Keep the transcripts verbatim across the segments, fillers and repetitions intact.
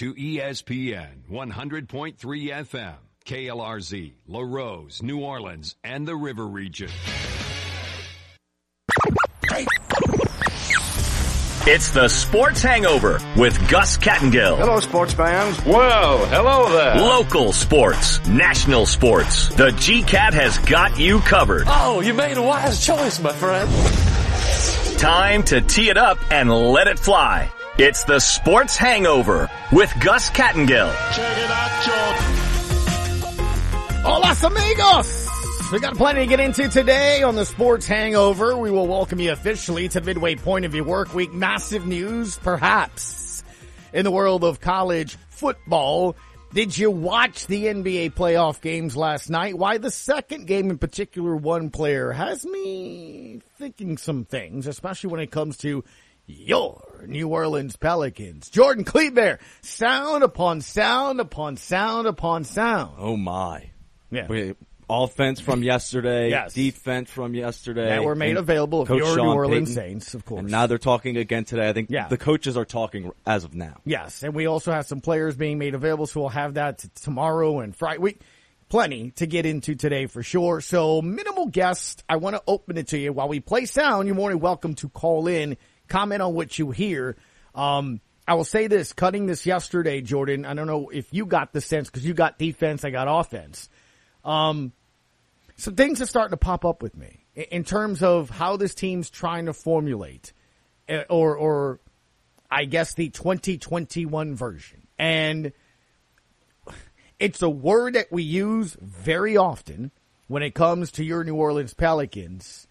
To E S P N one hundred point three F M, K L R Z, La Rose, New Orleans, and the River Region. It's the Sports Hangover with Gus Kattengill. Hello, sports fans. Well, hello there. Local sports, national sports. The G CAT has got you covered. Oh, you made a wise choice, my friend. Time to tee it up and let it fly. It's the Sports Hangover with Gus Kattengill. Check it out, Jordan. Hola, amigos. We got plenty to get into today on the Sports Hangover. We will welcome you officially to midway point of your work week. Massive news, perhaps, in the world of college football. Did you watch the N B A playoff games last night? Why the second game in particular, one player has me thinking some things, especially when it comes to your New Orleans Pelicans. Jordan Kleber, sound upon sound upon sound upon sound. Oh my. Yeah. Wait, offense from yesterday, yes. Defense from yesterday. That were made available of Coach your Sean New Orleans Payton. Saints, of course. And now they're talking again today. I think yeah. the coaches are talking as of now. Yes, and we also have some players being made available, so we'll have that t- tomorrow and Friday. We, plenty to get into today for sure. So minimal guest. I want to open it to you. While we play sound, you're more than welcome to call in, comment on what you hear. Um, I will say this, cutting this yesterday, Jordan, I don't know if you got the sense, because you got defense, I got offense. Um, some things are starting to pop up with me in terms of how this team's trying to formulate, or, or I guess the twenty twenty-one version. And it's a word that we use very often when it comes to your New Orleans Pelicans.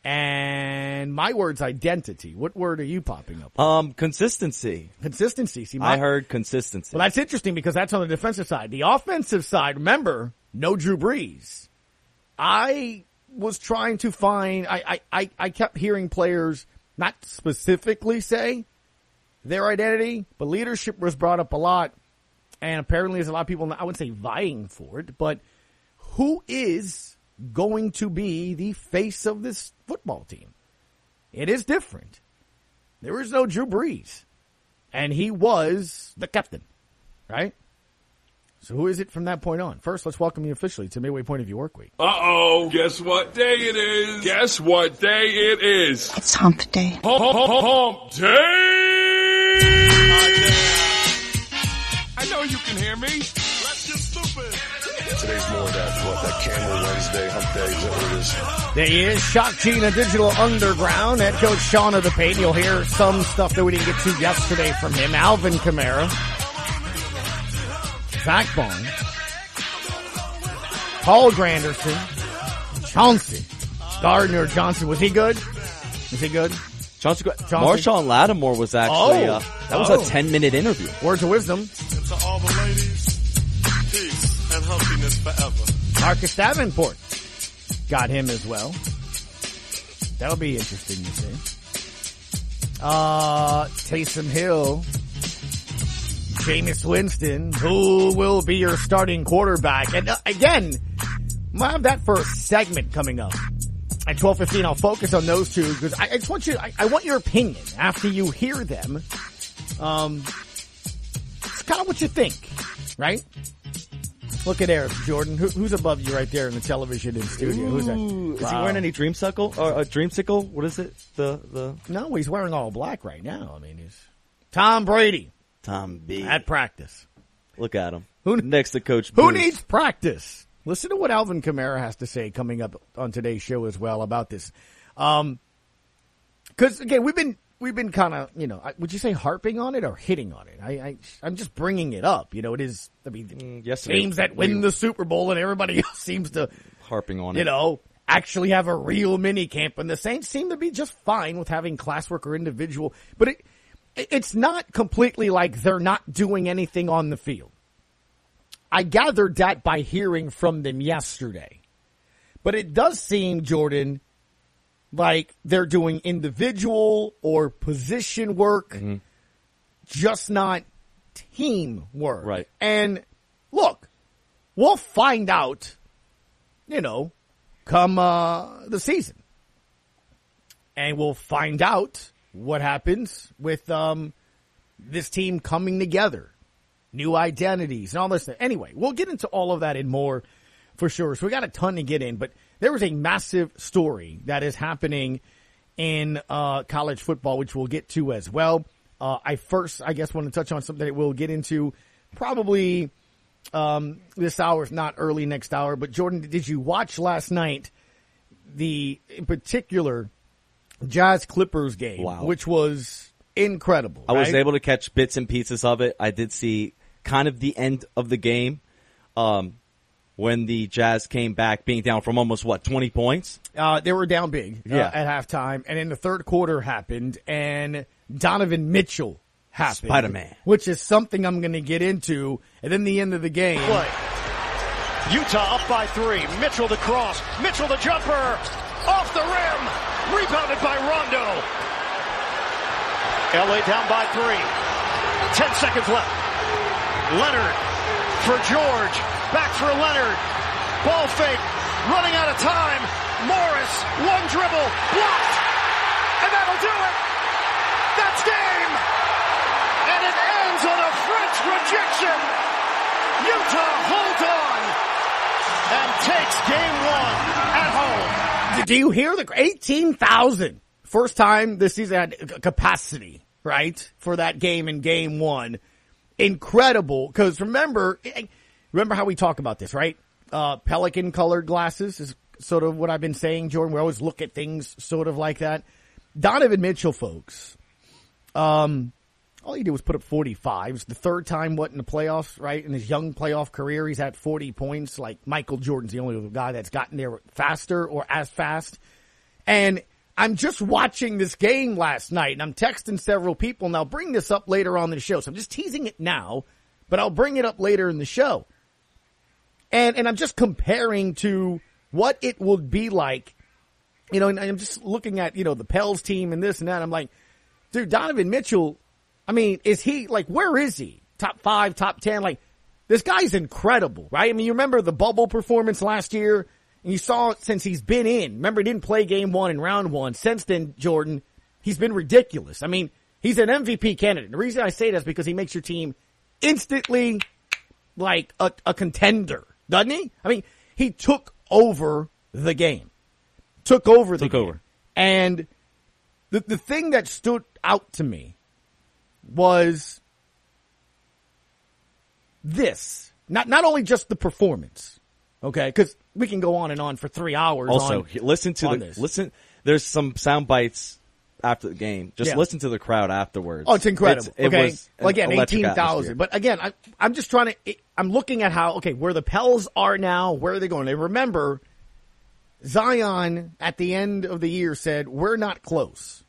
And my word's identity. What word are you popping up with? Um, consistency. Consistency. See, my, I heard consistency. Well, that's interesting because that's on the defensive side. The offensive side, remember, no Drew Brees. I was trying to find, I, I, I, I kept hearing players not specifically say their identity, but leadership was brought up a lot. And apparently there's a lot of people, I wouldn't say vying for it, but who is going to be the face of this football team? It is different. There is no Drew Brees. And he was the captain, right? So who is it from that point on? First, let's welcome you officially to Midway Point of Your Work Week. Uh-oh. Guess what day it is? Guess what day it is? It's hump day. Hump, hump, hump, hump day! I know you can hear me. Let's get stupid. Today's more that, what, that Camel Wednesday, hump day, is that what it is? There he is, Shock Gina Digital Underground, head coach Sean of the Payton. You'll hear some stuff that we didn't get to yesterday from him. Alvin Kamara, Zach Bond, Paul Granderson, Chauncey Gardner Johnson. Was he good? Was he good? Chauncey, Chauncey? Marshawn Lattimore was actually, Oh. uh, that was Oh. a ten minute interview. Words of wisdom. And to all the ladies, peace and humpiness forever. Marcus Davenport got him as well. That'll be interesting to see. Uh, Taysom Hill, Jameis Winston, who will be your starting quarterback? And uh, again, we'll have that first segment coming up at twelve fifteen. I'll focus on those two because I, I just want you. I, I want your opinion after you hear them. Um, it's kind of what you think, right? Look at Eric Jordan. Who, who's above you right there in the television in studio? Ooh, Who's that? Is Wow. he wearing any dreamsicle or a dreamsicle? What is it? The the No, he's wearing all black right now. I mean, he's Tom Brady Tom B. at practice. Look at him. Who- next to Coach Who Bruce. needs practice? Listen to what Alvin Kamara has to say coming up on today's show as well about this. Um, cause again, we've been, we've been kind of, you know, would you say harping on it or hitting on it? I, I, I'm just bringing it up. You know, it is, I mean, Mm, yesterday, teams that win the Super Bowl and everybody else seems to, harping on it. you know, actually have a real mini camp, and the Saints seem to be just fine with having classwork or individual, but it, it's not completely like they're not doing anything on the field. I gathered that by hearing from them yesterday. But it does seem, Jordan, like they're doing individual or position work, mm-hmm. just not team work. Right. And look, we'll find out, you know, come uh, the season. And we'll find out what happens with um, this team coming together new identities and all this stuff. Anyway, we'll get into all of that and more for sure. So we got a ton to get in, but there was a massive story that is happening in uh college football, which we'll get to as well. Uh, I first, I guess, want to touch on something that we'll get into probably um this hour, if not early next hour. But Jordan, did you watch last night the, in particular, Jazz Clippers game, Wow. which was incredible? I was right? able to catch bits and pieces of it. I did see kind of the end of the game um, when the Jazz came back, being down from almost, what, twenty points? Uh, they were down big uh, Yeah. at halftime, and then the third quarter happened, and Donovan Mitchell happened. Spider-Man. Which is something I'm going to get into, and then the end of the game. Play. Utah up by three. Mitchell the cross. Mitchell the jumper. Off the rim. Rebounded by Rondo. L A down by three. Ten seconds left. Leonard for George. Back for Leonard. Ball fake. Running out of time. Morris. One dribble. Blocked. And that'll do it. That's game. And it ends on a French rejection. Utah holds on and takes game one at home. Do you hear the eighteen thousand? First time this season had capacity, right? For that game in game one. Incredible. Because remember, remember how we talk about this, right? Uh, Pelican colored glasses is sort of what I've been saying, Jordan. We always look at things sort of like that. Donovan Mitchell, folks. Um, all he did was put up forty-five. It's the third time, what, in the playoffs, right? In his young playoff career, he's had forty points. Like, Michael Jordan's the only guy that's gotten there faster or as fast. And I'm just watching this game last night, and I'm texting several people, and I'll bring this up later on in the show. So I'm just teasing it now, but I'll bring it up later in the show. And and I'm just comparing to what it would be like, you know, and I'm just looking at, you know, the Pels team and this and that. I'm like, dude, Donovan Mitchell, I mean, is he, like, where is he? Top five, top ten? Like, this guy's incredible, right? I mean, you remember the bubble performance last year? And you saw it since he's been in. Remember, he didn't play game one and round one. Since then, Jordan, he's been ridiculous. I mean, he's an M V P candidate. The reason I say that is because he makes your team instantly, like, a, a contender, doesn't he? I mean, he took over the game. Took over the Took game. over. And the the thing that stood out to me was this. Not not only just the performance, okay? Because we can go on and on for three hours. Also, on, listen to on the this. listen. There's some sound bites after the game. Just Yeah. listen to the crowd afterwards. Oh, it's incredible. It's, it okay, was an well, again, electric eighteen thousand. atmosphere. But again, I, I'm just trying to. I'm looking at how okay where the Pels are now. Where are they going? And remember, Zion at the end of the year said, "We're not close,"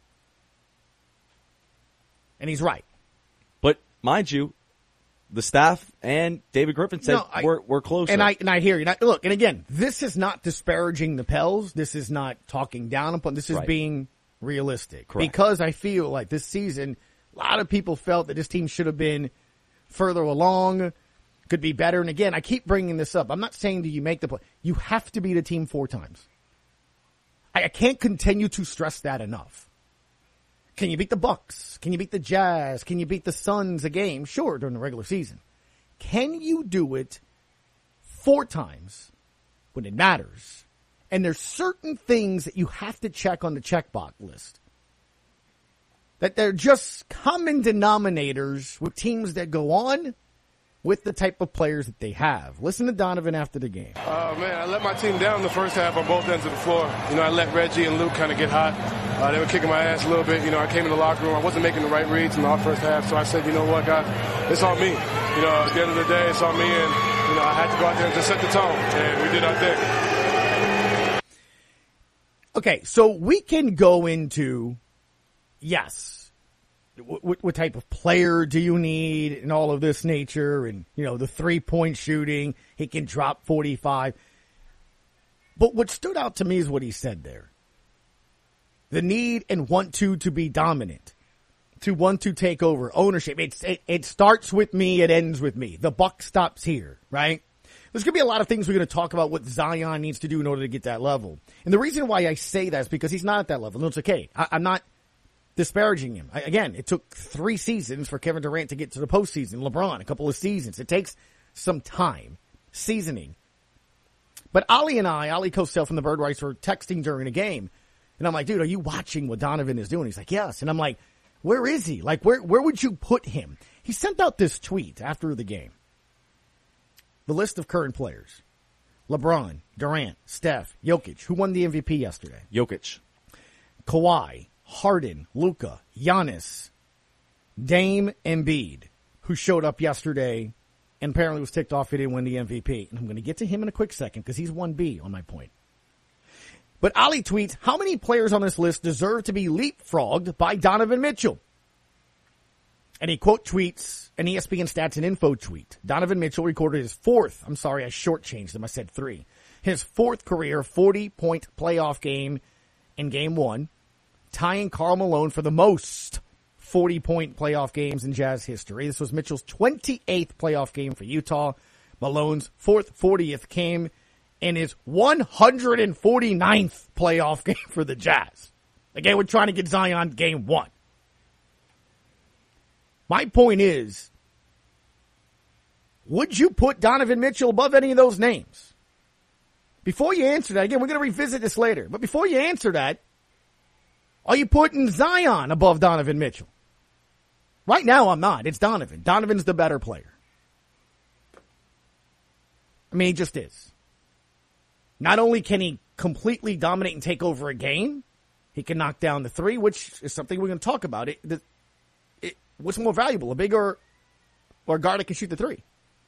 and he's right. But mind you, the staff and David Griffin said No, I- we're we're closer. And I and I hear you. Now, look, and again, this is not disparaging the Pels. This is not talking down upon. This is Right. being realistic. Correct. Because I feel like this season, a lot of people felt that this team should have been further along, could be better. And again, I keep bringing this up. I'm not saying that you make the play. You have to beat a team four times. I, I can't continue to stress that enough. Can you beat the Bucks? Can you beat the Jazz? Can you beat the Suns a game? Sure, during the regular season. Can you do it four times when it matters? And there's certain things that you have to check on the checkbox list. That they're just common denominators with teams that go on with the type of players that they have. Listen to Donovan after the game. Uh, man, I let my team down in the first half on both ends of the floor. You know, I let Reggie and Luke kind of get hot. Uh, they were kicking my ass a little bit. You know, I came in the locker room. I wasn't making the right reads in the first half, so I said, you know what, God, it's on me. You know, at the end of the day, it's on me, and, you know, I had to go out there and just set the tone, and we did our thing. Okay, so we can go into, yes, what, what type of player do you need and all of this nature and, you know, the three-point shooting, he can drop forty-five. But what stood out to me is what he said there. The need and want to to be dominant, to want to take over ownership. It's, it, it starts with me, it ends with me. The buck stops here, right? There's going to be a lot of things we're going to talk about what Zion needs to do in order to get that level. And the reason why I say that is because he's not at that level. No, it's okay. I, I'm not disparaging him. I, again, it took three seasons for Kevin Durant to get to the postseason. LeBron, a couple of seasons. It takes some time, seasoning. But Ali and I, Ali Cosell from the Bird Rights, were texting during the game. And I'm like, dude, are you watching what Donovan is doing? He's like, yes. And I'm like, where is he? Like, where, where would you put him? He sent out this tweet after the game. The list of current players. LeBron, Durant, Steph, Jokic. Who won the M V P yesterday? Jokic. Kawhi, Harden, Luka, Giannis, Dame, Embiid, who showed up yesterday and apparently was ticked off he didn't win the M V P. And I'm going to get to him in a quick second because he's one B on my point. But Ali tweets, how many players on this list deserve to be leapfrogged by Donovan Mitchell? And he quote tweets an E S P N Stats and Info tweet. Donovan Mitchell recorded his fourth, I'm sorry, I shortchanged him, I said three. His fourth career forty-point playoff game in game one, tying Karl Malone for the most forty-point playoff games in Jazz history. This was Mitchell's twenty-eighth playoff game for Utah. Malone's fourth fortieth came in his one hundred forty-ninth playoff game for the Jazz. Again, we're trying to get Zion game one. My point is, would you put Donovan Mitchell above any of those names? Before you answer that, again, we're going to revisit this later, but before you answer that, are you putting Zion above Donovan Mitchell? Right now, I'm not. It's Donovan. Donovan's the better player. I mean, he just is. Not only can he completely dominate and take over a game, he can knock down the three, which is something we're going to talk about. It, the, it, what's more valuable, a big or, or a guard that can shoot the three?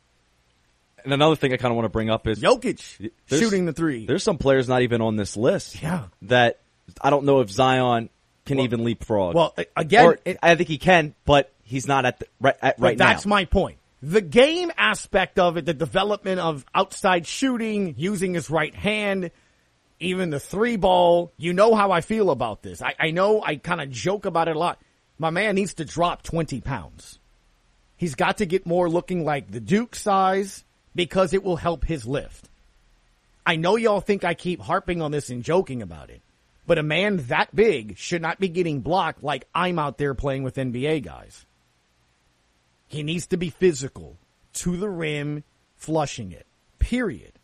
And another thing I kind of want to bring up is Jokic shooting the three. There's some players not even on this list. Yeah. That I don't know if Zion can well, even leapfrog. Well, again, or, it, I think he can, but he's not at the, right, at, right now. That's now. my point. The game aspect of it, the development of outside shooting, using his right hand, even the three ball, you know how I feel about this. I, I know I kind of joke about it a lot. My man needs to drop twenty pounds. He's got to get more looking like the Duke size because it will help his lift. I know y'all think I keep harping on this and joking about it, but a man that big should not be getting blocked like I'm out there playing with N B A guys. He needs to be physical, to the rim, flushing it, period.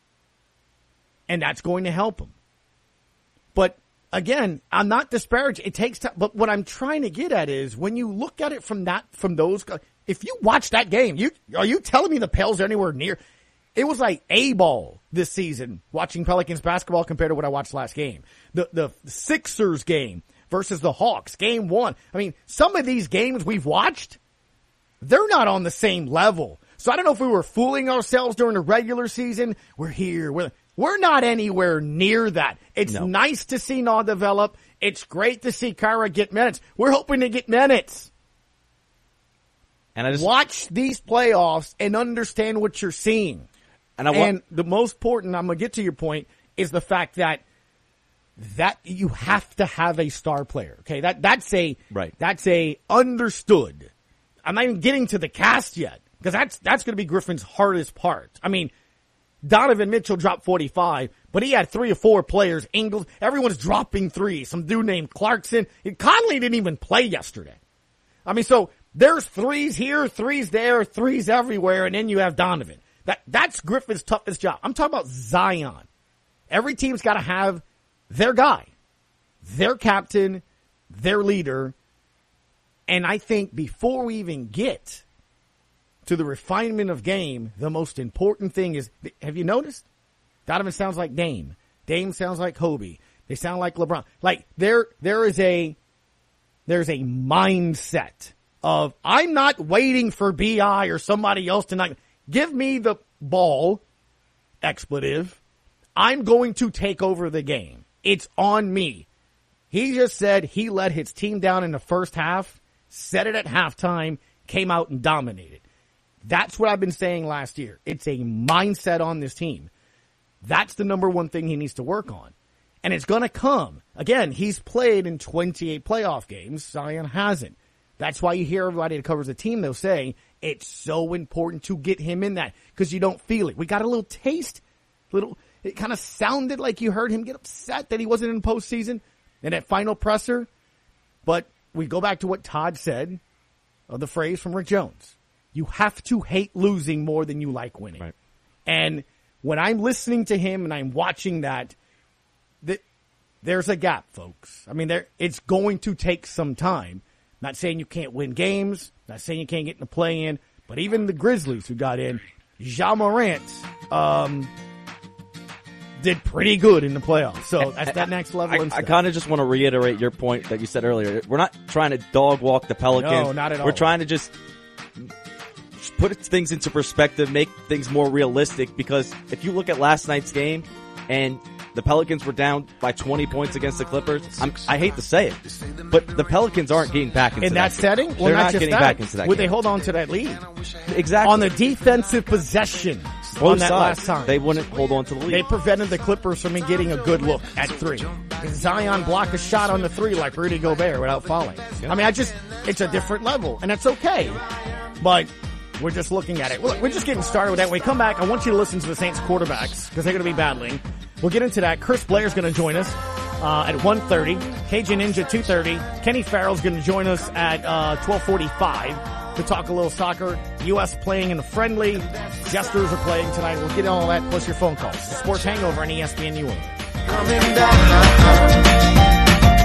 And that's going to help him. But again, I'm not disparaging. It takes time. But what I'm trying to get at is when you look at it from that, from those guys, if you watch that game, you, are you telling me the Pels are anywhere near? It was like A-ball this season, watching Pelicans basketball compared to what I watched last game. The, the Sixers game versus the Hawks, game one. I mean, some of these games we've watched, they're not on the same level. So I don't know if we were fooling ourselves during the regular season. We're here. We're, we're not anywhere near that. It's no. nice to see Naw develop. It's great to see Kyra get minutes. We're hoping to get minutes. And I just watch these playoffs and understand what you're seeing. And, I want, and the most important, I'm going to get to your point, is the fact that that you have to have a star player. Okay, that that's a right. That's a understood. I'm not even getting to the cast yet because that's that's going to be Griffin's hardest part. I mean, Donovan Mitchell dropped forty-five, but he had three or four players. Ingles, everyone's dropping threes. Some dude named Clarkson. Conley didn't even play yesterday. I mean, so there's threes here, threes there, threes everywhere, and then you have Donovan. That that's Griffin's toughest job. I'm talking about Zion. Every team's got to have their guy, their captain, their leader. And I think before we even get to the refinement of game, the most important thing is, have you noticed? Donovan sounds like Dame. Dame sounds like Kobe. They sound like LeBron. Like there, there is a, there's a mindset of I'm not waiting for B I or somebody else to not give me the ball, expletive. I'm going to take over the game. It's on me. He just said he let his team down in the first half. Said it at halftime, came out and dominated. That's what I've been saying last year. It's a mindset on this team. That's the number one thing he needs to work on. And it's going to come. Again, he's played in twenty-eight playoff games. Zion hasn't. That's why you hear everybody that covers the team, they'll say, it's so important to get him in that because you don't feel it. We got a little taste. Little. It kind of sounded like you heard him get upset that he wasn't in postseason in that final presser. But we go back to what Todd said, of the phrase from Rick Jones. You have to hate losing more than you like winning. Right. And when I'm listening to him and I'm watching that, that there's a gap, folks. I mean, there it's going to take some time. Not saying you can't win games, not saying you can't get in the play-in, but even the Grizzlies who got in, Ja Morant um, did pretty good in the playoffs. So that's that next level. I, I kind of just want to reiterate your point that you said earlier. We're not trying to dog walk the Pelicans. No, not at all. We're trying to just put things into perspective, make things more realistic, because if you look at last night's game and the Pelicans were down by twenty points against the Clippers, I'm, I hate to say it, but the Pelicans aren't getting back into in that, that setting. Well, They're not, not just getting that. back into that. Would game. they hold on to that lead? Exactly. On the defensive possession Both on that sides, last time, they wouldn't hold on to the lead. They prevented the Clippers from getting a good look at three. Zion blocked a shot on the three like Rudy Gobert without falling. I mean, I just, it's a different level, and it's okay. But we're just looking at it. We're just getting started with that. When we come back, I want you to listen to the Saints quarterbacks because they're going to be battling. We'll get into that. Chris Blair's going to join us uh, at one thirty. K J Ninja two thirty. Kenny Farrell's going to join us at uh, twelve forty-five to talk a little soccer. U S playing in a friendly. Jesters are playing tonight. We'll get all that plus your phone calls. The Sports Hangover on E S P N New Orleans. Coming down.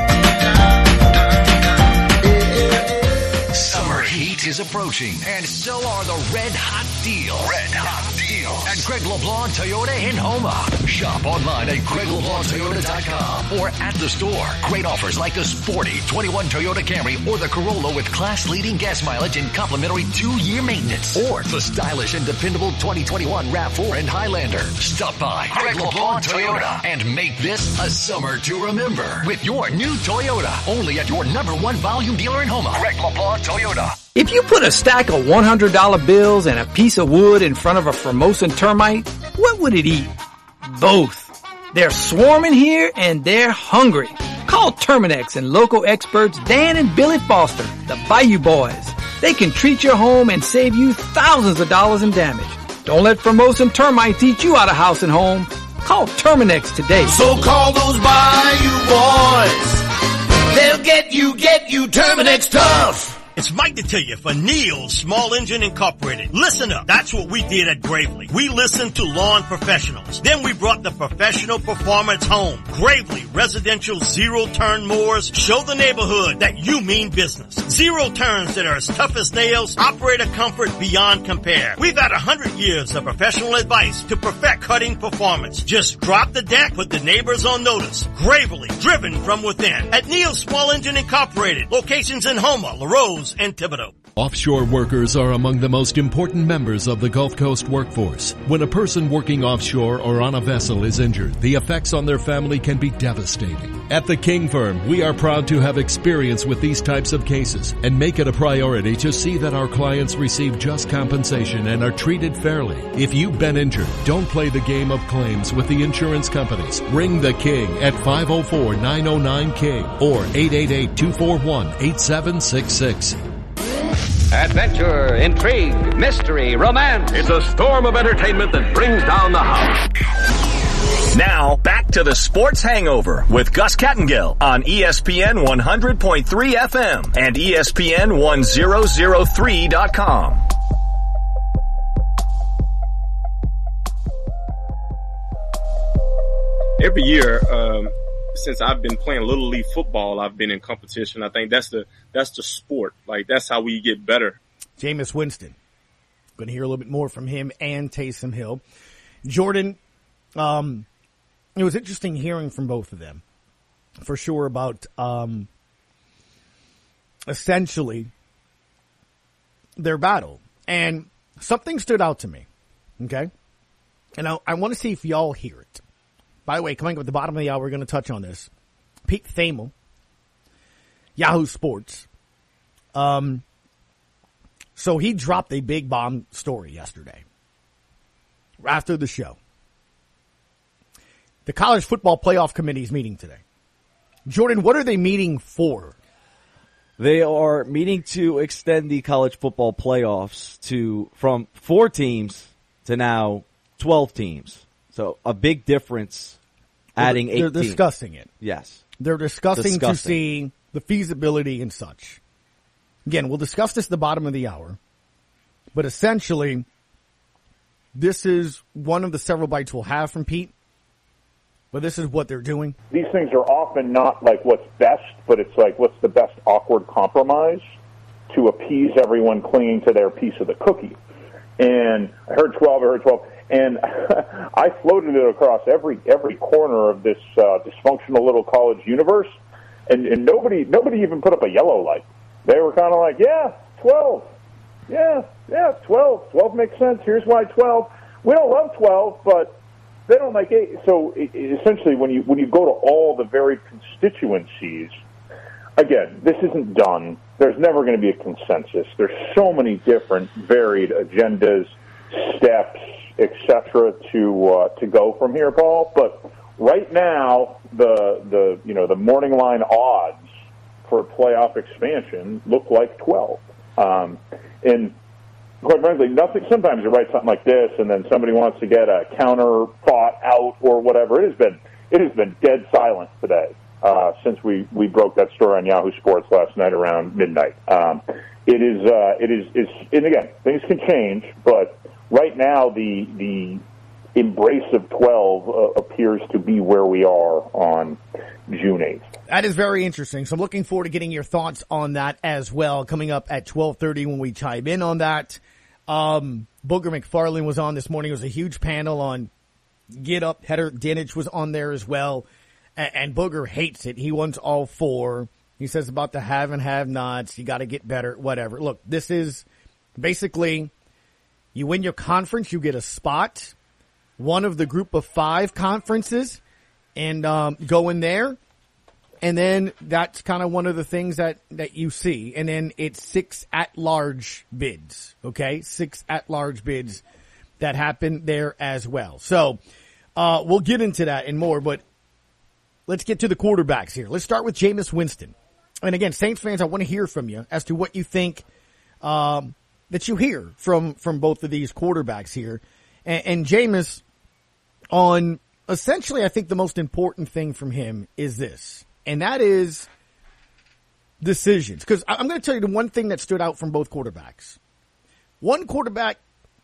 Summer heat is approaching, and so are the red hot deals. Red hot deals at Greg LeBlanc Toyota in Houma. Shop online at greg leblanc toyota dot com or at the store. Great offers like the sporty twenty-one Toyota Camry or the Corolla with class-leading gas mileage and complimentary two-year maintenance, or the stylish and dependable twenty twenty-one RAV four and Highlander. Stop by Greg LeBlanc Toyota and make this a summer to remember with your new Toyota. Only at your number one volume dealer in Houma. Greg LeBlanc Toyota. If you put a stack of one hundred dollar bills and a piece of wood in front of a Formosan termite, what would it eat? Both. They're swarming here and they're hungry. Call Terminex and local experts Dan and Billy Foster, the Bayou Boys. They can treat your home and save you thousands of dollars in damage. Don't let Formosan termites eat you out of house and home. Call Terminex today. So call those Bayou Boys. They'll get you, get you Terminex tough. It's Mike to tell you for Neil's Small Engine Incorporated. Listen up. That's what we did at Gravely. We listened to lawn professionals. Then we brought the professional performance home. Gravely residential zero-turn mowers show the neighborhood that you mean business. Zero turns that are as tough as nails, operator comfort beyond compare. We've had a hundred years of professional advice to perfect cutting performance. Just drop the deck, put the neighbors on notice. Gravely, driven from within. At Neil's Small Engine Incorporated. Locations in Houma, LaRose, and Thibodeau. Offshore workers are among the most important members of the Gulf Coast workforce. When a person working offshore or on a vessel is injured, the effects on their family can be devastating. At the King Firm, we are proud to have experience with these types of cases and make it a priority to see that our clients receive just compensation and are treated fairly. If you've been injured, don't play the game of claims with the insurance companies. Ring the King at five oh four, nine oh nine, King or eight eight eight, two four one, eight seven six six. Adventure, intrigue, mystery, romance. It's a storm of entertainment that brings down the house. Now, back to the Sports Hangover with Gus Kattengill on E S P N one hundred point three F M and E S P N one thousand three dot com. Every year, um, since I've been playing Little League football, I've been in competition. I think that's the that's the sport. Like, that's how we get better. Jameis Winston. Going to hear a little bit more from him and Taysom Hill. Jordan, um, it was interesting hearing from both of them, for sure, about um, essentially their battle. And something stood out to me, okay? And I, I want to see if y'all hear it. By the way, coming up at the bottom of the hour, we're going to touch on this. Pete Thamel, Yahoo Sports. Um, so he dropped a big bomb story yesterday after the show. The College Football Playoff Committee is meeting today. Jordan, what are they meeting for? They are meeting to extend the college football playoffs to from four teams to now twelve teams. So a big difference adding eight They're teams. discussing it. Yes. They're discussing, discussing to see the feasibility and such. Again, we'll discuss this at the bottom of the hour, but essentially, this is one of the several bites we'll have from Pete, but this is what they're doing. These things are often not like what's best, but it's like what's the best awkward compromise to appease everyone clinging to their piece of the cookie. And I heard twelve, I heard twelve, and I floated it across every every corner of this uh, dysfunctional little college universe, and, and nobody nobody even put up a yellow light. They were kind of like, yeah, twelve. Yeah, yeah, twelve. twelve makes sense. Here's why twelve. We don't love twelve, but they don't like eight. So it, it, essentially, when you when you go to all the varied constituencies, again, this isn't done. There's never going to be a consensus. There's so many different varied agendas, steps, et cetera, to uh, to go from here, Paul. But right now, the the you know the morning line odds for playoff expansion look like twelve. Um, and quite frankly, nothing. Sometimes you write something like this, and then somebody wants to get a counter thought out or whatever. It has been it has been dead silent today. Uh, since we, we broke that story on Yahoo Sports last night around midnight. Um, it is, uh, it is, is, and again, things can change, but right now the, the embrace of twelve uh, appears to be where we are on June eighth. That is very interesting. So I'm looking forward to getting your thoughts on that as well, coming up at twelve thirty when we chime in on that. Um, Booger McFarland was on this morning. It was a huge panel on Get Up. Heather Dinich was on there as well. And Booger hates it. He wants all four. He says about the have and have-nots. You got to get better, whatever. Look, this is basically you win your conference, you get a spot, one of the group of five conferences, and um, go in there. And then that's kind of one of the things that, that you see. And then it's six at-large bids, okay? Six at-large bids that happen there as well. So uh, we'll get into that and more, but let's get to the quarterbacks here. Let's start with Jameis Winston. And again, Saints fans, I want to hear from you as to what you think um, that you hear from, from both of these quarterbacks here. And, and Jameis, on essentially, I think the most important thing from him is this, and that is decisions. Because I'm going to tell you the one thing that stood out from both quarterbacks. One quarterback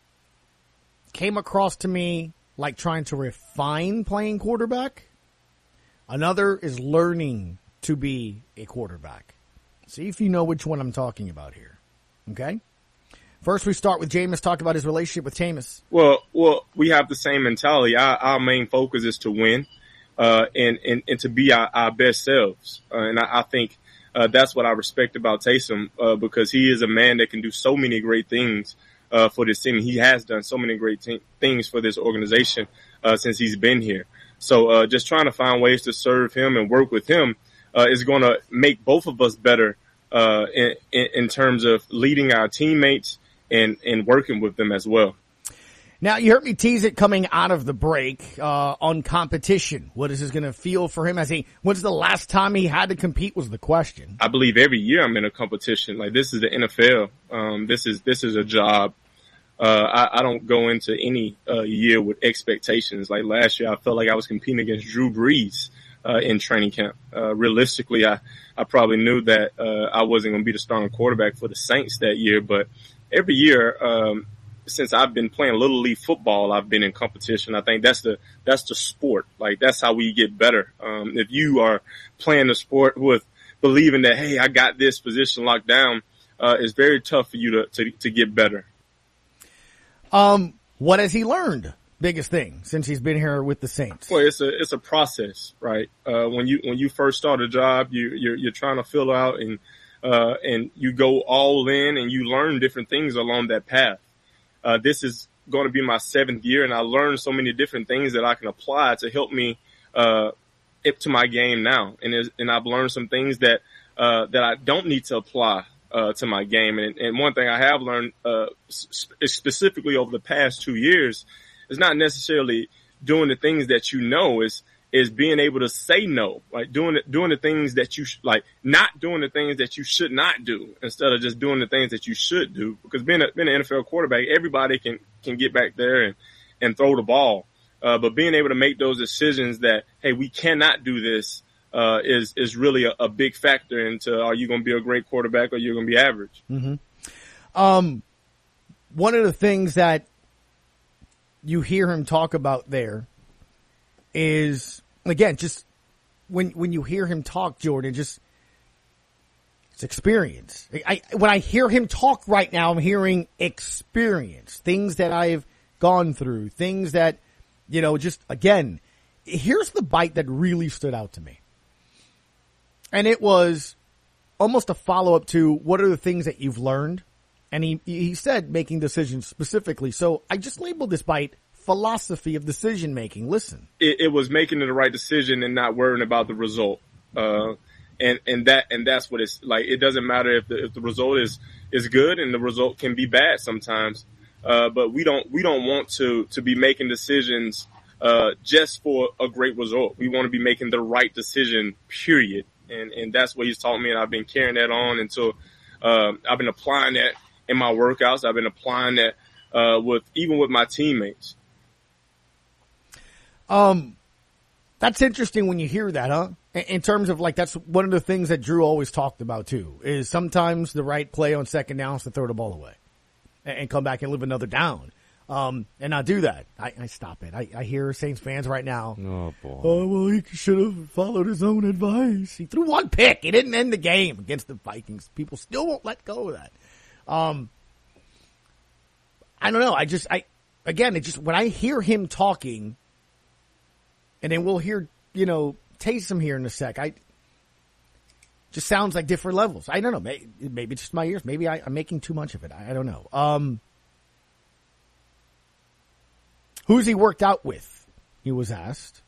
came across to me like trying to refine playing quarterback. Another is learning to be a quarterback. See if you know which one I'm talking about here. Okay? First, we start with Jameis. Talk about his relationship with Jameis. Well, well, we have the same mentality. Our, our main focus is to win uh, and, and, and to be our, our best selves. Uh, and I, I think uh, that's what I respect about Taysom uh, because he is a man that can do so many great things uh, for this team. He has done so many great te- things for this organization uh, since he's been here. So uh, just trying to find ways to serve him and work with him uh, is going to make both of us better uh, in, in, in terms of leading our teammates and, and working with them as well. Now, you heard me tease it coming out of the break uh, on competition. What is this going to feel for him? As he, when's the last time he had to compete was the question. I believe every year I'm in a competition. Like, this is the N F L. Um, this is this is a job. Uh, I, I don't go into any uh, year with expectations. Like last year, I felt like I was competing against Drew Brees uh, in training camp. Uh, realistically, I, I probably knew that uh, I wasn't going to be the starting quarterback for the Saints that year. But every year, um, since I've been playing Little League football, I've been in competition. I think that's the that's the sport. Like, that's how we get better. Um, if you are playing the sport with believing that, hey, I got this position locked down, uh, it's very tough for you to, to, to get better. Um, what has he learned? Biggest thing since he's been here with the Saints. Well, it's a it's a process, right? Uh, when you when you first start a job, you you're you're trying to fill out and uh and you go all in and you learn different things along that path. Uh, this is going to be my seventh year, and I learned so many different things that I can apply to help me uh up to my game now. And and I've learned some things that uh that I don't need to apply Uh, to my game. And, and one thing I have learned, uh, sp- specifically over the past two years is not necessarily doing the things that you know, is, is being able to say no, like doing it, doing the things that you, sh- like not doing the things that you should not do instead of just doing the things that you should do. Because being a, being an N F L quarterback, everybody can, can get back there and, and throw the ball. Uh, but being able to make those decisions that, hey, we cannot do this, uh, is is really a, a big factor into are you going to be a great quarterback or you're going to be average. Mm-hmm. Um, one of the things that you hear him talk about there is, again, just when when you hear him talk, Jordan, just it's experience. I, when I hear him talk right now, I'm hearing experience, things that I've gone through, things that, you know, just, again, here's the bite that really stood out to me. And it was almost a follow-up to what are the things that you've learned? And he, he said making decisions specifically. So I just labeled this bite philosophy of decision making. Listen. It, it was making the right decision and not worrying about the result. Uh, and, and that, and that's what it's like. It doesn't matter if the, if the result is, is good, and the result can be bad sometimes. Uh, but we don't, we don't want to, to be making decisions, uh, just for a great result. We want to be making the right decision, period. And, and that's what he's taught me. And I've been carrying that on until, uh, I've been applying that in my workouts. I've been applying that, uh, with, even with my teammates. Um, that's interesting when you hear that, huh? In terms of, like, that's one of the things that Drew always talked about too, is sometimes the right play on second down is to throw the ball away and come back and live another down. Um, and not do that. I, I stop it. I, I hear Saints fans right now. Oh, boy. Oh, well, he should have followed his own advice. He threw one pick. He didn't end the game against the Vikings. People still won't let go of that. Um, I don't know. I just, I, again, it just, when I hear him talking, and then we'll hear, you know, Taysom here in a sec, I, just sounds like different levels. I don't know. Maybe, maybe it's just my ears. Maybe I, I'm making too much of it. I, I don't know. Um, who's he worked out with? He was asked.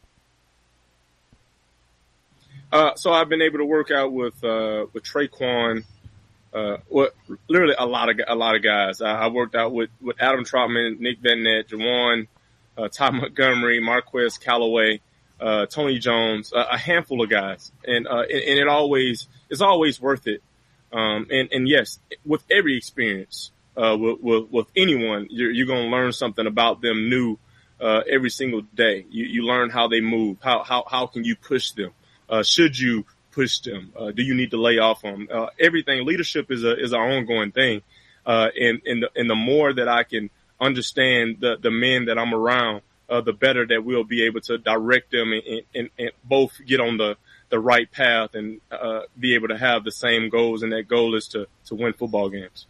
Uh, so I've been able to work out with, uh, with Traquan, uh, what, literally a lot of, a lot of guys. I, I worked out with, with Adam Troutman, Nick Van Nett, Jawan, uh, Ty Montgomery, Marquez Callaway, uh, Tony Jones, uh, a handful of guys. And, uh, and, and it always, it's always worth it. Um, and, and yes, with every experience, uh, with, with, with anyone, you're, you're going to learn something about them new, uh, every single day. You, you learn how they move. How, how, how can you push them? Uh, should you push them? Uh, do you need to lay off them? Uh, everything, leadership is a, is an ongoing thing. Uh, and, and the, and the more that I can understand the, the men that I'm around, uh, the better that we'll be able to direct them and, and, and both get on the, the right path and, uh, be able to have the same goals. And that goal is to, to win football games.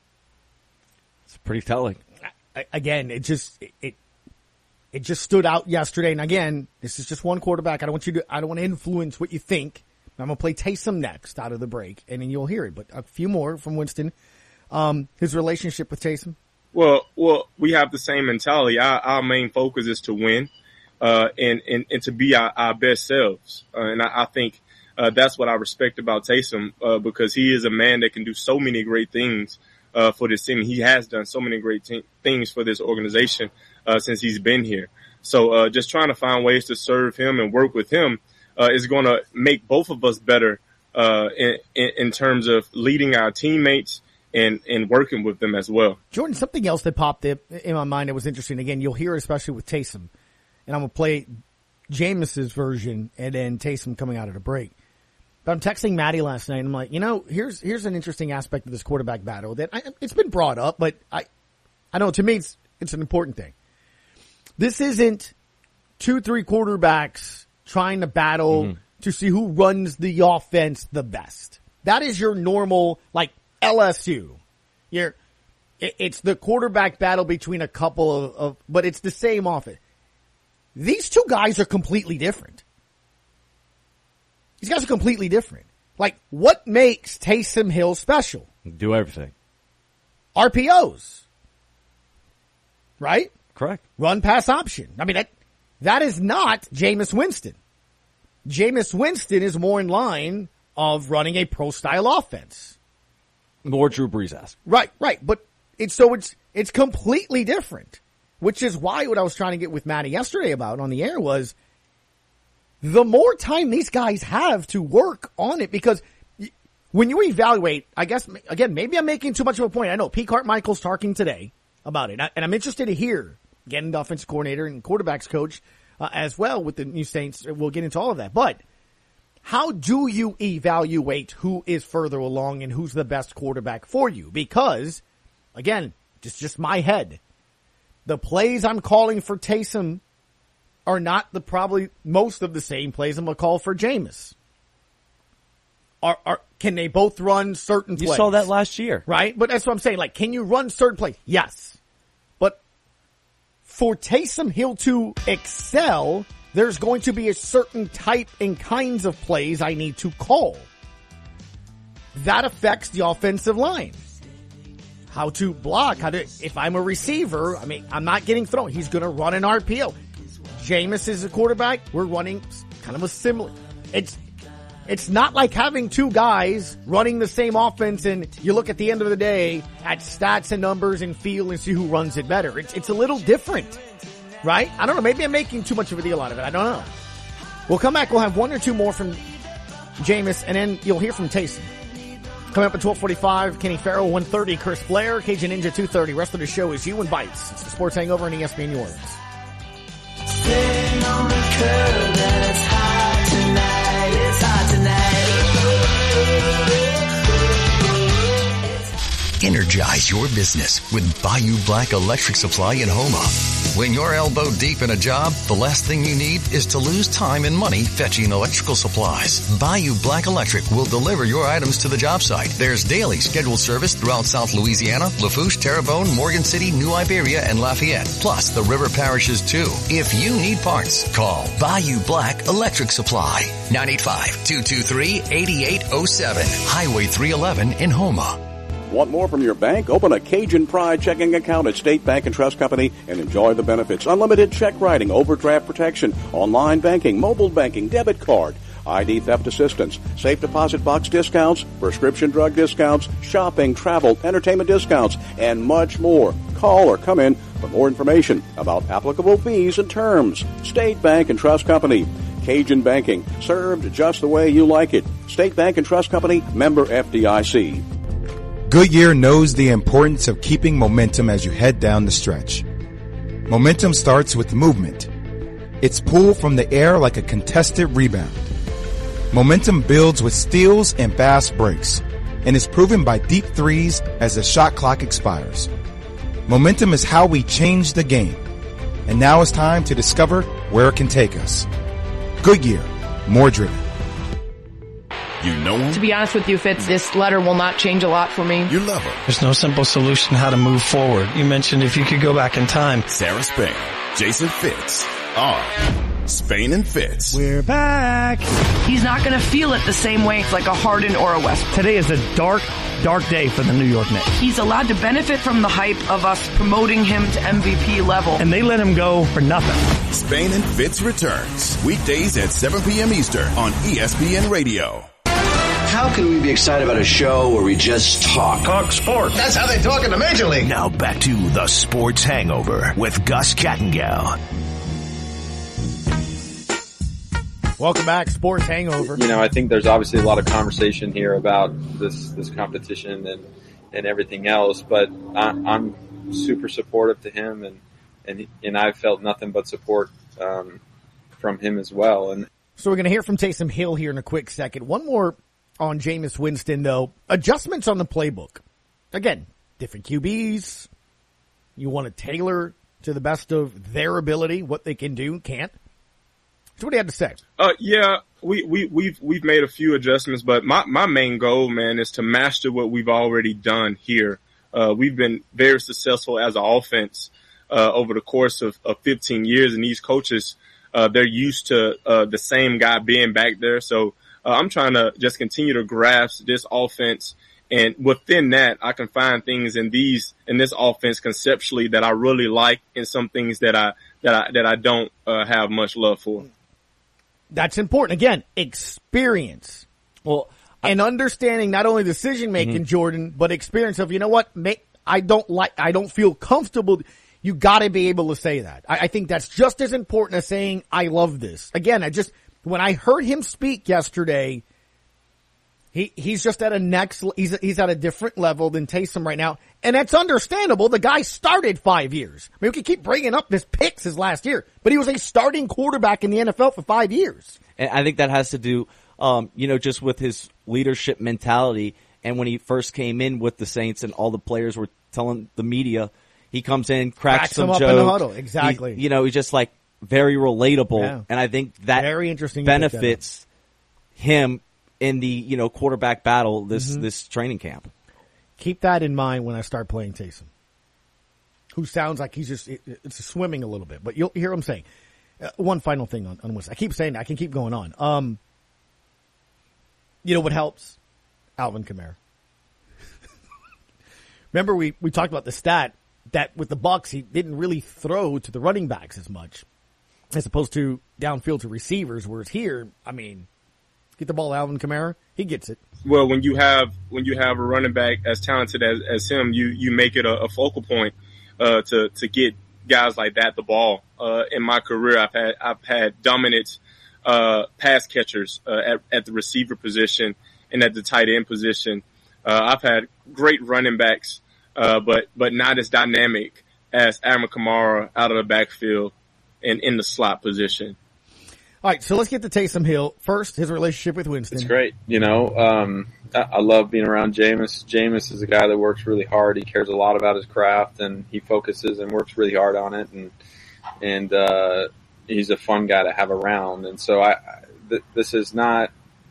It's pretty telling. I, again, it just, it, it, it just stood out yesterday. And again, this is just one quarterback. I don't want you to, I don't want to influence what you think. I'm going to play Taysom next out of the break, and then you'll hear it. But a few more from Winston. Um, his relationship with Taysom. Well, well, we have the same mentality. Our, our main focus is to win, uh, and, and, and to be our, our best selves. Uh, and I, I think, uh, that's what I respect about Taysom, uh, because he is a man that can do so many great things, uh, for this team. He has done so many great te- things for this organization, uh, since he's been here. So, uh, just trying to find ways to serve him and work with him, uh, is going to make both of us better, uh, in, in, in terms of leading our teammates and, and working with them as well. Jordan, something else that popped up in my mind that was interesting. Again, you'll hear it especially with Taysom. And I'm going to play Jameis's version and then Taysom coming out of the break. But I'm texting Maddie last night and I'm like, you know, here's, here's an interesting aspect of this quarterback battle that I, it's been brought up, but I, I know to me it's, it's an important thing. This isn't two, three quarterbacks trying to battle mm-hmm. to see who runs the offense the best. That is your normal, like, L S U. You're, it's the quarterback battle between a couple of, of, but it's the same offense. These two guys are completely different. These guys are completely different. Like, what makes Taysom Hill special? Do everything. R P Os. Right? Correct. Run pass option. I mean, that, that is not Jameis Winston. Jameis Winston is more in line of running a pro style offense. More Drew Brees-esque. Right, right. But it's, so it's, it's completely different, which is why what I was trying to get with Matty yesterday about on the air was the more time these guys have to work on it, because when you evaluate, I guess, again, maybe I'm making too much of a point. I know Pete Carmichael's talking today about it, and I'm interested to hear, again, the offensive coordinator and quarterbacks coach uh, as well with the new Saints. We'll get into all of that. But how do you evaluate who is further along and who's the best quarterback for you? Because, again, just just my head, the plays I'm calling for Taysom are not the probably most of the same plays I'm going to call for Jameis. Are, are, can they both run certain plays? You saw that last year. Right? But that's what I'm saying. Like, can you run certain plays? Yes. But for Taysom Hill to excel, there's going to be a certain type and kinds of plays I need to call. That affects the offensive line. How to block, how to, if I'm a receiver, I mean, I'm not getting thrown. He's going to run an R P O. Jameis is a quarterback. We're running kind of a similar. It's, it's not like having two guys running the same offense and you look at the end of the day at stats and numbers and feel and see who runs it better. It's, it's a little different, right? I don't know. Maybe I'm making too much of a deal out of it. I don't know. We'll come back. We'll have one or two more from Jameis and then you'll hear from Taysom. Coming up at twelve forty-five, Kenny Farrell, one thirty, Chris Blair, Cajun Ninja, two thirty. Rest of the show is You and Bites. It's the Sports Hangover on E S P N New Orleans. Sitting on the curb and it's hot tonight, it's hot tonight. Energize your business with Bayou Black Electric Supply in Houma. When you're elbow deep in a job, the last thing you need is to lose time and money fetching electrical supplies. Bayou Black Electric will deliver your items to the job site. There's daily scheduled service throughout South Louisiana, Lafourche, Terrebonne, Morgan City, New Iberia, and Lafayette, plus the river parishes too. If you need parts, call Bayou Black Electric Supply. nine eight five, two two three, eight eight zero seven. Highway three eleven in Houma. Want more from your bank? Open a Cajun Pride checking account at State Bank and Trust Company and enjoy the benefits. Unlimited check writing, overdraft protection, online banking, mobile banking, debit card, I D theft assistance, safe deposit box discounts, prescription drug discounts, shopping, travel, entertainment discounts, and much more. Call or come in for more information about applicable fees and terms. State Bank and Trust Company. Cajun Banking, served just the way you like it. State Bank and Trust Company, member F D I C. Goodyear knows the importance of keeping momentum as you head down the stretch. Momentum starts with movement. It's pulled from the air like a contested rebound. Momentum builds with steals and fast breaks, and is proven by deep threes as the shot clock expires. Momentum is how we change the game, and now it's time to discover where it can take us. Goodyear, more driven. You know him? To be honest with you, Fitz, this letter will not change a lot for me. You love her. There's no simple solution how to move forward. You mentioned if you could go back in time. Sarah Spain, Jason Fitz are Spain and Fitz. We're back. He's not going to feel it the same way like a Harden or a Westbrook. Today is a dark, dark day for the New York Knicks. He's allowed to benefit from the hype of us promoting him to M V P level. And they let him go for nothing. Spain and Fitz returns weekdays at seven p.m. Eastern on E S P N Radio. How can we be excited about a show where we just talk? Talk sports. That's how they talk in the Major League. Now back to the Sports Hangover with Gus Kattengell. Welcome back, Sports Hangover. You know, I think there's obviously a lot of conversation here about this this competition and, and everything else, but I, I'm super supportive to him, and and and I've felt nothing but support um, from him as well. And so we're going to hear from Taysom Hill here in a quick second. One more on Jameis Winston, though. Adjustments on the playbook. Again, different Q Bs. You want to tailor to the best of their ability, what they can do, can't. So what do you have to say? Uh, yeah, we, we, we've, we've made a few adjustments, but my, my main goal, man, is to master what we've already done here. Uh, we've been very successful as an offense, uh, over the course of, of fifteen years, and these coaches, uh, they're used to, uh, the same guy being back there. So, uh, I'm trying to just continue to grasp this offense. And within that, I can find things in these, in this offense conceptually that I really like, and some things that I, that I, that I don't, uh, have much love for. That's important. Again, experience. Well, and understanding not only decision making, mm-hmm. Jordan, but experience of, you know what, I don't like, I don't feel comfortable. You gotta be able to say that. I, I think that's just as important as saying, I love this. Again, I just, when I heard him speak yesterday, he, he's just at a next, he's, he's at a different level than Taysom right now. And that's understandable. The guy started five years. I mean, we can keep bringing up his picks his last year, but he was a starting quarterback in the N F L for five years. And I think that has to do um, you know, just with his leadership mentality. And when he first came in with the Saints and all the players were telling the media, he comes in, cracks, Cracks some them up jokes. in the huddle. Exactly. He, you know, he's just like very relatable. Yeah. And I think that Very interesting you picked that benefits him in the, you know, quarterback battle this, Mhm. this training camp. Keep that in mind when I start playing Taysom, who sounds like he's just it, it's swimming a little bit. But you'll hear him saying. Uh, one final thing on, on Winston. I keep saying that. I can keep going on. Um, you know what helps? Alvin Kamara. Remember we, we talked about the stat that with the Bucs he didn't really throw to the running backs as much as opposed to downfield to receivers. Whereas here, I mean, get the ball to Alvin Kamara, he gets it. Well, when you have when you have a running back as talented as, as him, you you make it a, a focal point uh, to to get guys like that the ball. Uh, in my career, I've had I've had dominant uh, pass catchers uh, at, at the receiver position and at the tight end position. Uh, I've had great running backs, uh, but but not as dynamic as Alvin Kamara out of the backfield and in the slot position. All right, so let's get to Taysom Hill. First, his relationship with Winston. It's great. You know, um, I, I love being around Jameis. Jameis is a guy that works really hard. He cares a lot about his craft, and he focuses and works really hard on it. And and uh, he's a fun guy to have around. And so I, I th- this is not,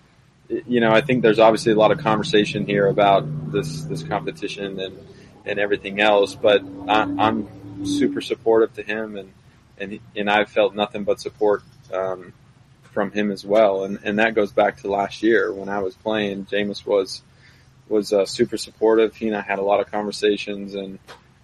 you know, I think there's obviously a lot of conversation here about this this competition and and everything else. But I, I'm super supportive to him, and and he, and I've felt nothing but support. Um, from him as well. And, and that goes back to last year when I was playing. Jameis was, was, uh, super supportive. He and I had a lot of conversations and,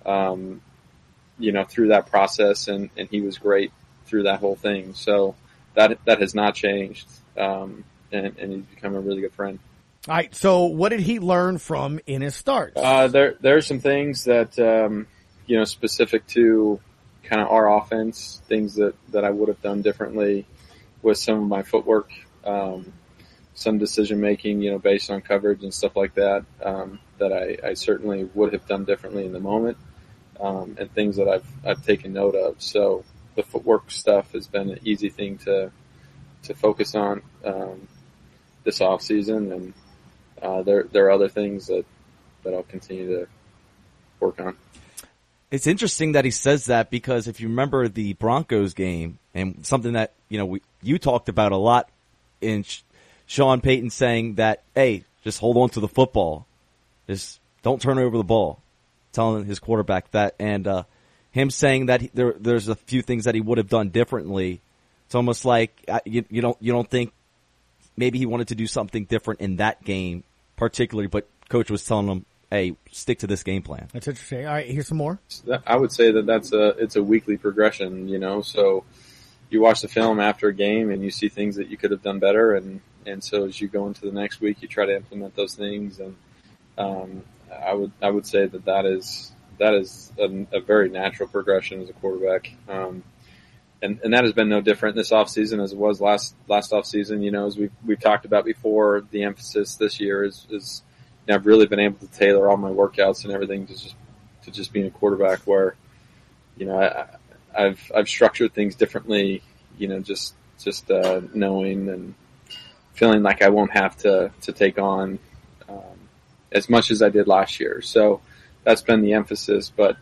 um, you know, through that process, and, and he was great through that whole thing. So that, that has not changed. Um, and, and he's become a really good friend. All right. So what did he learn from in his starts? Uh, there, there are some things that, um, you know, specific to kind of our offense, things that, that I would have done differently with some of my footwork, um, some decision making, you know, based on coverage and stuff like that, um, that I, I certainly would have done differently in the moment, um, and things that I've, I've taken note of. So the footwork stuff has been an easy thing to, to focus on, um, this off season. And, uh, there, there are other things that, that I'll continue to work on. It's interesting that he says that because if you remember the Broncos game and something that, you know, we, you talked about a lot in Sh- Sean Payton saying that, hey, just hold on to the football. Just don't turn over the ball. Telling his quarterback that. And, uh, him saying that he, there, there's a few things that he would have done differently. It's almost like uh, you, you don't, you don't think maybe he wanted to do something different in that game particularly, but coach was telling him, hey, stick to this game plan. That's interesting. All right, here's some more. I would say that that's a, it's a weekly progression, you know, so you watch the film after a game and you see things that you could have done better. And, and so as you go into the next week, you try to implement those things. And, um, I would, I would say that that is, that is a, a very natural progression as a quarterback. Um, and, and that has been no different this off season as it was last, last off season. You know, as we've, we've talked about before, the emphasis this year is, is, you know, I've really been able to tailor all my workouts and everything to just, to just being a quarterback where, you know, I, I've, I've structured things differently, you know, just, just, uh, knowing and feeling like I won't have to, to take on, um, as much as I did last year. So that's been the emphasis, but,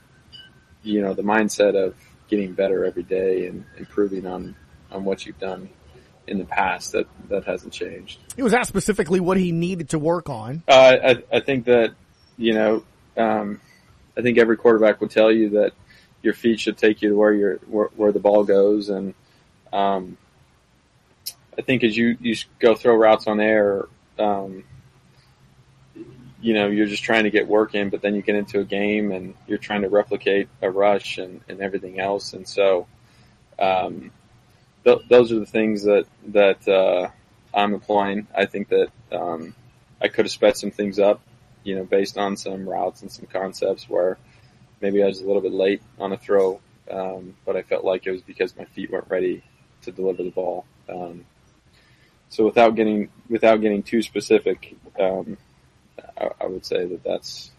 you know, the mindset of getting better every day and improving on, on what you've done in the past, that, that hasn't changed. He was asked specifically what he needed to work on. Uh, I, I think that, you know, um, I think every quarterback would tell you that your feet should take you to where you're, where, where the ball goes. And, um, I think as you, you go throw routes on air, um, you know, you're just trying to get work in, but then you get into a game and you're trying to replicate a rush and, and everything else. And so, um, th- those are the things that, that, uh, I'm applying. I think that, um, I could have sped some things up, you know, based on some routes and some concepts where maybe I was a little bit late on a throw. Um, but I felt like it was because my feet weren't ready to deliver the ball. Um, so without getting, without getting too specific, um, I, I would say that that's,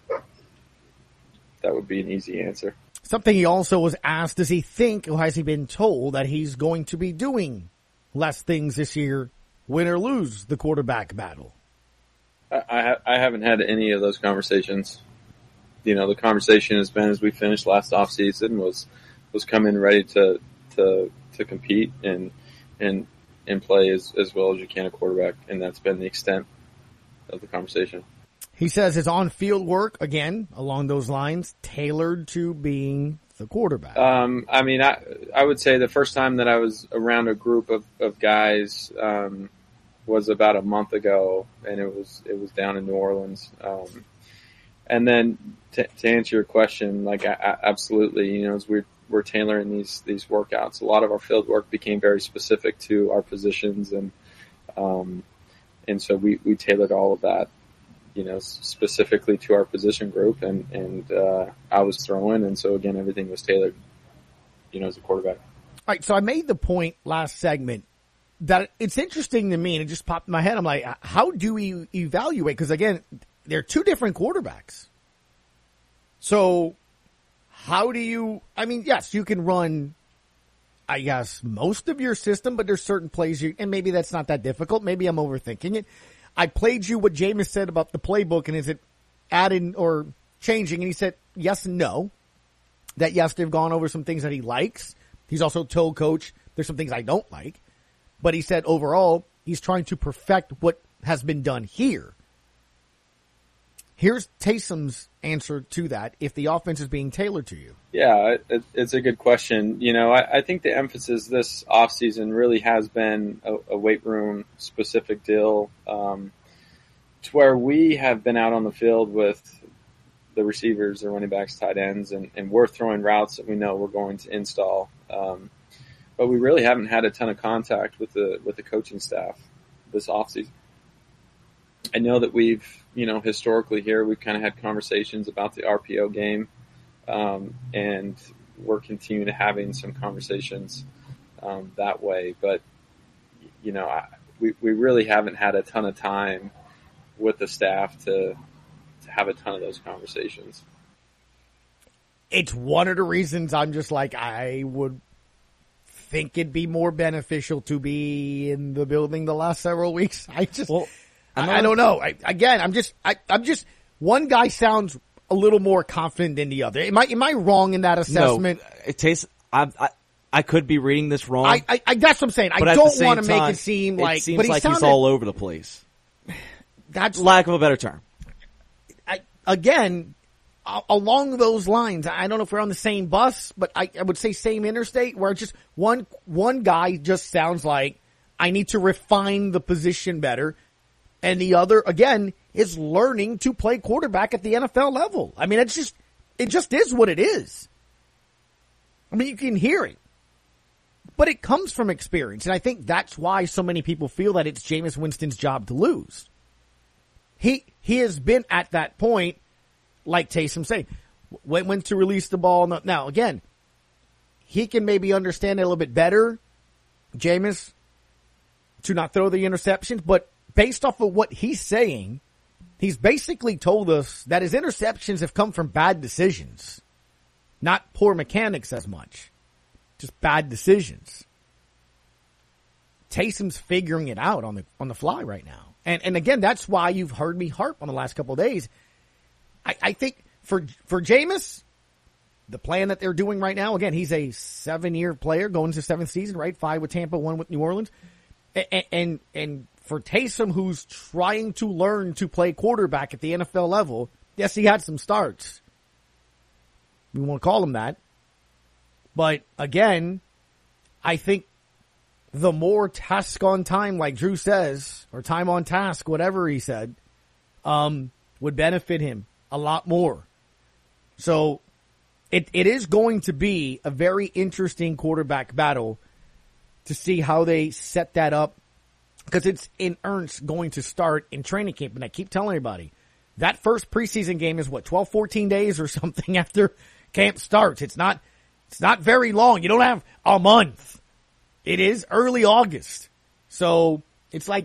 that would be an easy answer. Something he also was asked, does he think, or has he been told that he's going to be doing less things this year win or lose the quarterback battle? I, I, I haven't had any of those conversations. You know, the conversation has been as we finished last off season was was come in ready to to to compete and and and play as as well as you can a quarterback, and that's been the extent of the conversation. He says his on-field work, again, along those lines, tailored to being the quarterback. Um, I mean, I I would say the first time that I was around a group of, of guys um, was about a month ago, and it was it was down in New Orleans. Um, and then to, to answer your question, like I, I, absolutely, you know, as we're we're tailoring these these workouts, a lot of our field work became very specific to our positions, and um, and so we we tailored all of that, you know, specifically to our position group, and, and, uh, I was throwing. And so again, everything was tailored, you know, as a quarterback. All right. So I made the point last segment that it's interesting to me, and it just popped in my head. I'm like, how do we evaluate? Cause again, they're two different quarterbacks. So how do you, I mean, yes, you can run, I guess, most of your system, but there's certain plays you, and maybe that's not that difficult. Maybe I'm overthinking it. I played you what Jameis said about the playbook, and is it adding or changing? And he said yes and no. That yes, they've gone over some things that he likes. He's also told Coach there's some things I don't like. But he said overall, he's trying to perfect what has been done here. Here's Taysom's answer to that if the offense is being tailored to you. Yeah, it, it's a good question. You know, I, I think the emphasis this offseason really has been a, a weight room specific deal, um, to where we have been out on the field with the receivers, the running backs, tight ends, and, and we're throwing routes that we know we're going to install. Um, but we really haven't had a ton of contact with the with the coaching staff this offseason. I know that we've, you know, historically here, we've kind of had conversations about the R P O game, um, and we're continuing to having some conversations um, that way. But, you know, I, we, we really haven't had a ton of time with the staff to to have a ton of those conversations. It's one of the reasons I'm just like, I would think it'd be more beneficial to be in the building the last several weeks. I just... Well, I, I don't know. I, again, I'm just, I, I'm just, one guy sounds a little more confident than the other. Am I, am I wrong in that assessment? No, it tastes, I, I, I could be reading this wrong. I, I, I that's what I'm saying. I don't want to make it seem like, it seems but he like sounded, he's all over the place. That's lack of a better term. I, again, a- along those lines, I don't know if we're on the same bus, but I, I would say same interstate, where just one, one guy just sounds like, I need to refine the position better. And the other, again, is learning to play quarterback at the N F L level. I mean, it's just, it just is what it is. I mean, you can hear it. But it comes from experience. And I think that's why so many people feel that it's Jameis Winston's job to lose. He, he has been at that point, like Taysom saying, when, when to release the ball. Now, again, he can maybe understand it a little bit better, Jameis, to not throw the interceptions, but based off of what he's saying, he's basically told us that his interceptions have come from bad decisions, not poor mechanics as much, just bad decisions. Taysom's figuring it out on the on the fly right now, and and again, that's why you've heard me harp on the last couple of days. I, I think for for Jameis, the plan that they're doing right now, again, he's a seven year player going into seventh season, right? Five with Tampa, one with New Orleans, and and. and for Taysom, who's trying to learn to play quarterback at the N F L level, yes, he had some starts. We want to call him that. But again, I think the more task on time, like Drew says, or time on task, whatever he said, um, would benefit him a lot more. So it it is going to be a very interesting quarterback battle to see how they set that up. Because it's in earnest going to start in training camp. And I keep telling everybody, that first preseason game is what, twelve, fourteen days or something after camp starts. It's not, it's not very long. You don't have a month. It is early August. So it's like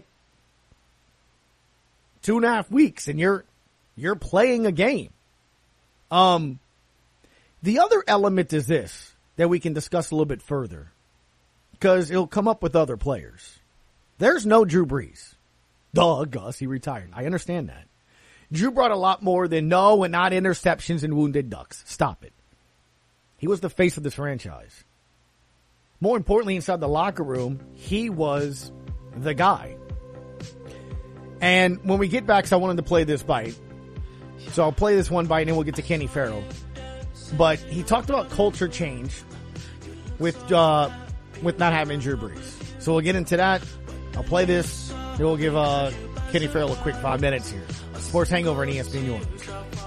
two and a half weeks and you're, you're playing a game. Um, the other element is this that we can discuss a little bit further because it'll come up with other players. There's no Drew Brees. Duh, Gus, he retired. I understand that. Drew brought a lot more than no and not interceptions and wounded ducks. Stop it. He was the face of this franchise. More importantly, inside the locker room, he was the guy. And when we get back, so I wanted to play this bite. So I'll play this one bite and then we'll get to Kenny Farrell. But he talked about culture change with uh, with not having Drew Brees. So we'll get into that. I'll play this. Then we'll give uh, Kenny Farrell a quick five minutes here. Sports Hangover on E S P N New Orleans.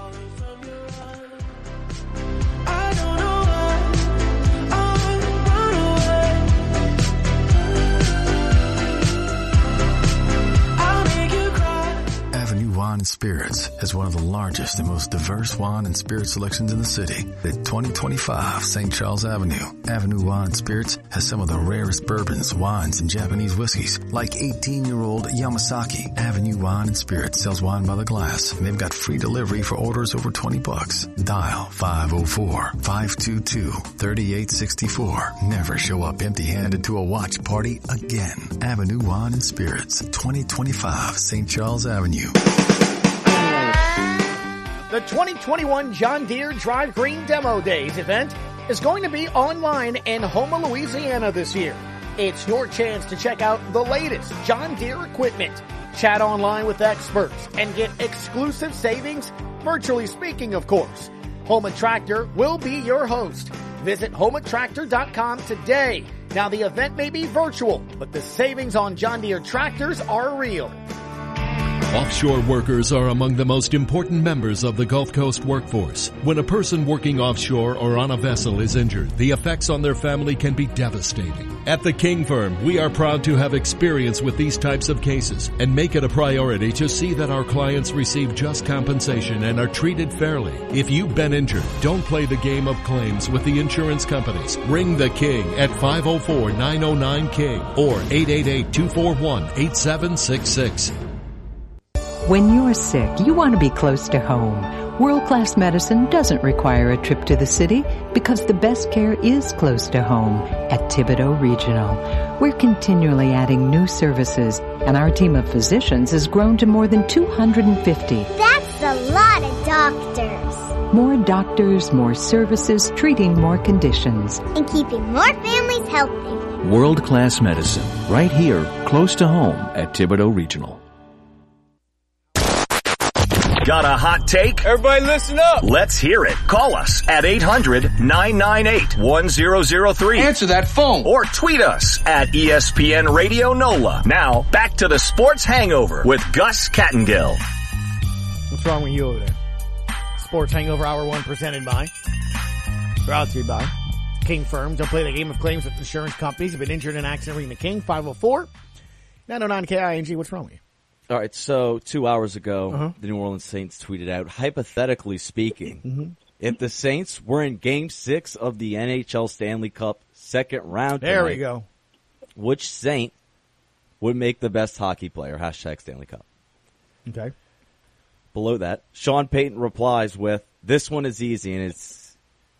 Wine and Spirits has one of the largest and most diverse wine and spirit selections in the city. At twenty twenty-five Saint Charles Avenue, Avenue Wine and Spirits has some of the rarest bourbons, wines, and Japanese whiskeys, like eighteen-year-old Yamasaki. Avenue Wine and Spirits sells wine by the glass, and they've got free delivery for orders over twenty bucks. Dial five oh four, five two two, three eight six four. Never show up empty-handed to a watch party again. Avenue Wine and Spirits, twenty twenty-five Saint Charles Avenue. The twenty twenty-one John Deere Drive Green Demo Days event is going to be online in Houma, Louisiana this year. It's your chance to check out the latest John Deere equipment, chat online with experts, and get exclusive savings, virtually speaking, of course. Houma Tractor will be your host. Visit houma tractor dot com today. Now, the event may be virtual, but the savings on John Deere tractors are real. Offshore workers are among the most important members of the Gulf Coast workforce. When a person working offshore or on a vessel is injured, the effects on their family can be devastating. At the King Firm, we are proud to have experience with these types of cases and make it a priority to see that our clients receive just compensation and are treated fairly. If you've been injured, don't play the game of claims with the insurance companies. Ring the King at five oh four, nine oh nine, King or eight eight eight, two four one, eight seven six six. When you're sick, you want to be close to home. World-class medicine doesn't require a trip to the city because the best care is close to home at Thibodeau Regional. We're continually adding new services, and our team of physicians has grown to more than two hundred fifty. That's a lot of doctors. More doctors, more services, treating more conditions. And keeping more families healthy. World-class medicine, right here, close to home at Thibodeau Regional. Got a hot take? Everybody listen up. Let's hear it. Call us at eight hundred, nine nine eight, one zero zero three. Answer that phone. Or tweet us at E S P N Radio NOLA. Now, back to the Sports Hangover with Gus Kattengill. What's wrong with you over there? Sports Hangover Hour one presented by, brought to you by King Firm. Don't play the game of claims with insurance companies. You've been injured in an accident, ring the King, five oh four, nine oh nine, K I N G. What's wrong with you? All right, so two hours ago, Uh-huh. the New Orleans Saints tweeted out, hypothetically speaking, Mm-hmm. if the Saints were in Game six of the N H L Stanley Cup second round There we tonight, go. which Saint would make the best hockey player? Hashtag Stanley Cup. Okay. Below that, Sean Payton replies with, this one is easy, and it's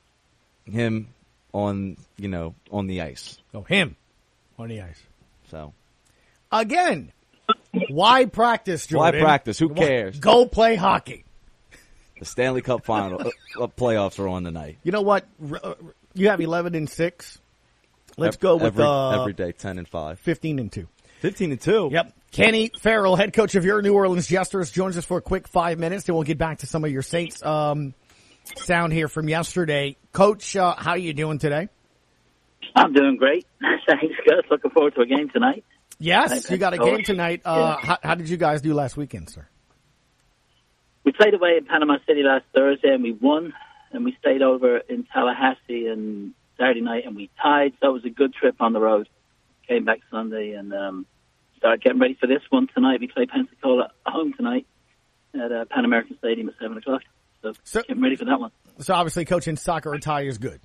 him on, you know, on the ice. Oh, him on the ice. So, Again, why practice, Jordan? why practice? Who cares? Go play hockey. The Stanley Cup final uh, playoffs are on tonight. You know what? R- uh, You have eleven and six. Let's go with every, uh, every day, ten and five. fifteen and two. fifteen and two. Yep. Kenny Farrell, head coach of your New Orleans Jesters, joins us for a quick five minutes. Then we'll get back to some of your Saints um, sound here from yesterday. Coach, uh, how are you doing today? I'm doing great. Thanks, Gus. Looking forward to a game tonight. Yes, Thanks, you got a Coach. game tonight. Uh, Yeah. how, how did you guys do last weekend, sir? We played away in Panama City last Thursday, and we won. And we stayed over in Tallahassee on Saturday night, and we tied. So it was a good trip on the road. Came back Sunday and um, started getting ready for this one tonight. We play Pensacola at home tonight at uh, Pan American Stadium at seven o'clock. So, So- getting ready for that one. So obviously coaching soccer or tie is good.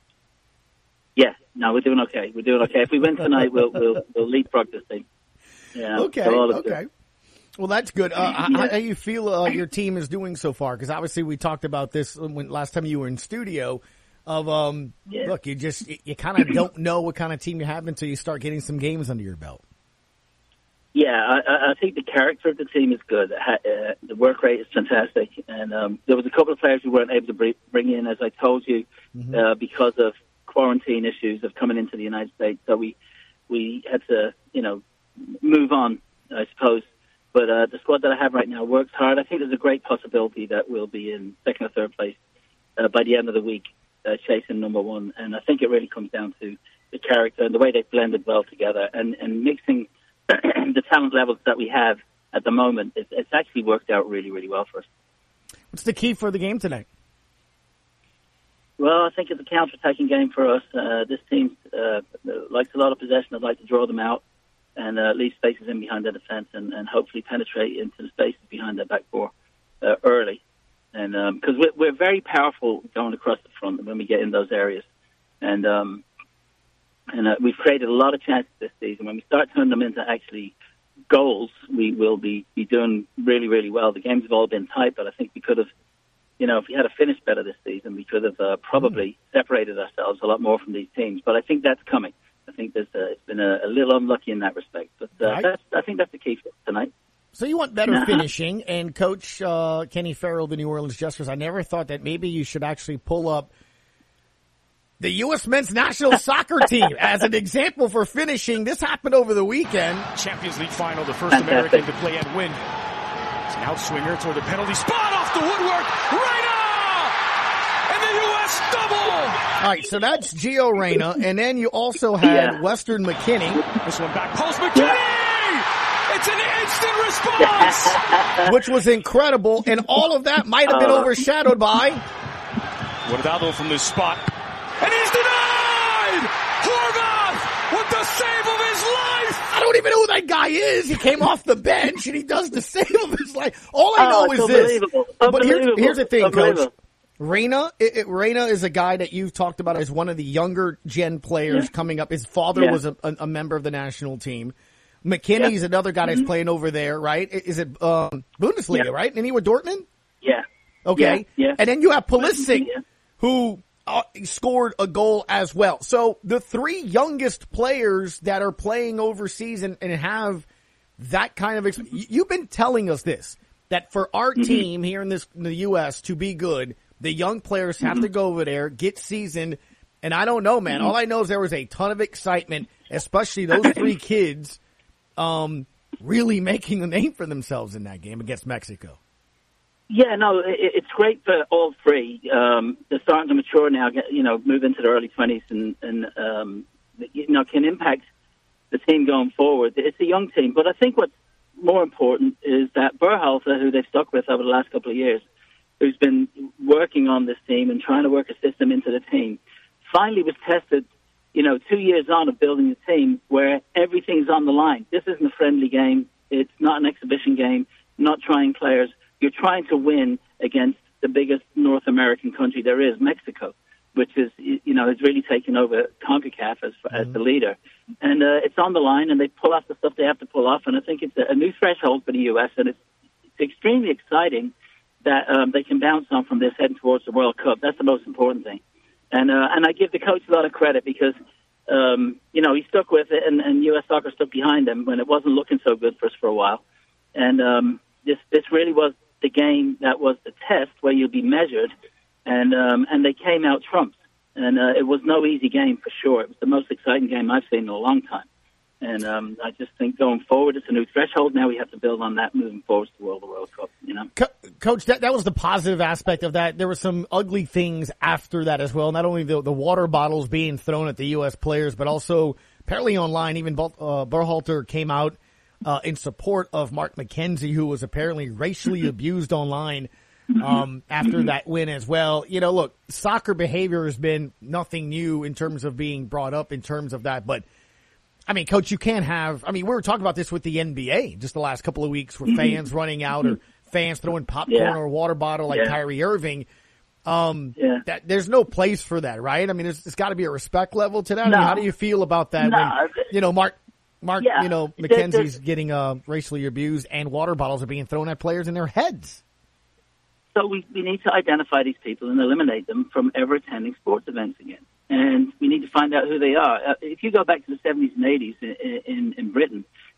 Yeah, no, we're doing okay. We're doing okay. If we win tonight, we'll we'll, we'll leapfrog this thing. Yeah, Okay, so all is good. okay. Well, that's good. Uh, how, how do you feel uh, your team is doing so far? Because obviously we talked about this when last time you were in studio. Of um, Yeah. look, you just you, you kind of don't know what kind of team you have until you start getting some games under your belt. Yeah, I, I think the character of the team is good. Uh, the work rate is fantastic, and um, there was a couple of players we weren't able to bring in, as I told you, mm-hmm. uh, because of quarantine issues of coming into the United States. So we we had to, you know, move on, I suppose. But uh, the squad that I have right now works hard. I think there's a great possibility that we'll be in second or third place uh, by the end of the week, uh, chasing number one. And I think it really comes down to the character and the way they've blended well together, and, and mixing the talent levels that we have at the moment. It's, it's actually worked out really, really well for us. What's the key for the game tonight? Well, I think it's a counter-attacking game for us. Uh, this team uh, likes a lot of possession. I'd like to draw them out and uh, leave spaces in behind their defense, and, and hopefully penetrate into the spaces behind their back four uh, early. And because um, we're, we're very powerful going across the front when we get in those areas. And um, and uh, we've created a lot of chances this season. When we start turning them into actually goals, we will be, be doing really, really well. The games have all been tight, but I think we could have, you know, if we had a finish better this season, we could have uh, probably mm. separated ourselves a lot more from these teams. But I think that's coming. I think there's uh, it's been a, a little unlucky in that respect. But uh, right. that's, I think that's the key for tonight. So you want better finishing, and Coach uh, Kenny Farrell, the New Orleans Jesters, I never thought that maybe you should actually pull up the U S men's national soccer team as an example for finishing. This happened over the weekend. Champions League final, the first Fantastic. American to play and win. It's an outswinger toward the penalty spot, off the woodwork, Reyna! And the U S double! All right, so that's Gio Reyna, and then you also had yeah. Western McKinney. This one back post, McKinney! It's an instant response! Which was incredible, and all of that might have been uh, overshadowed by Guardado from this spot. And he's denied! Horvath with the save of his life! I don't even know who that guy is. He came off the bench and he does the save of his life. All I know oh, is this. But here's, here's the thing, Coach. Reyna, it, it, Reyna is a guy that you've talked about as one of the younger gen players yeah. coming up. His father yeah. was a, a, a member of the national team. McKinney's yeah. another guy that's mm-hmm. playing over there, right? Is it um, Bundesliga, yeah. right? And he with Dortmund? Yeah. Okay. Yeah. yeah. And then you have Pulisic, yeah. who uh, scored a goal as well. So the three youngest players that are playing overseas and, and have that kind of – you've been telling us this, that for our mm-hmm. team here in, this, in the U S to be good, the young players have mm-hmm. to go over there, get seasoned. And I don't know, man. Mm-hmm. All I know is there was a ton of excitement, especially those three kids – Um, really making a name for themselves in that game against Mexico. Yeah, no, it, it's great for all three. Um, they're starting to mature now, get, you know, move into their early twenties and, and um, you know, can impact the team going forward. It's a young team, but I think what's more important is that Berhalter, who they've stuck with over the last couple of years, who's been working on this team and trying to work a system into the team, finally was tested, you know, two years on of building a team where everything's on the line. This isn't a friendly game. It's not an exhibition game, not trying players. You're trying to win against the biggest North American country there is, Mexico, which is, you know, has really taken over CONCACAF as, mm-hmm. as the leader. And uh, it's on the line, and they pull off the stuff they have to pull off. And I think it's a, a new threshold for the U S, and it's, it's extremely exciting that um, they can bounce on from this heading towards the World Cup. That's the most important thing. And uh, and I give the coach a lot of credit because, um, you know, he stuck with it, and, and U S Soccer stuck behind him when it wasn't looking so good for us for a while. And um, this this really was the game that was the test where you'll be measured, and um, and they came out trumps. And uh, it was no easy game for sure. It was the most exciting game I've seen in a long time. And um, I just think going forward, it's a new threshold. Now we have to build on that moving forward to the World, the World Cup. You know, Co- Coach, that, that was the positive aspect of that. There were some ugly things after that as well. Not only the, the water bottles being thrown at the U S players, but also apparently online. Even uh, Berhalter came out uh, in support of Mark McKenzie, who was apparently racially abused online um, after that win as well. You know, look, soccer behavior has been nothing new in terms of being brought up in terms of that, but. I mean, Coach, you can't have – I mean, we were talking about this with the N B A just the last couple of weeks with fans running out or fans throwing popcorn yeah. or a water bottle like yeah. Kyrie Irving. Um, yeah. that, there's no place for that, right? I mean, there's, there's got to be a respect level to that. No. I mean, how do you feel about that no. when, you know, Mark, Mark, yeah. you know, McKenzie's getting uh, racially abused and water bottles are being thrown at players in their heads? So we, we need to identify these people and eliminate them from ever attending sports events again. And we need to find out who they are. Uh, if you go back to the seventies and eighties in, in, in Britain,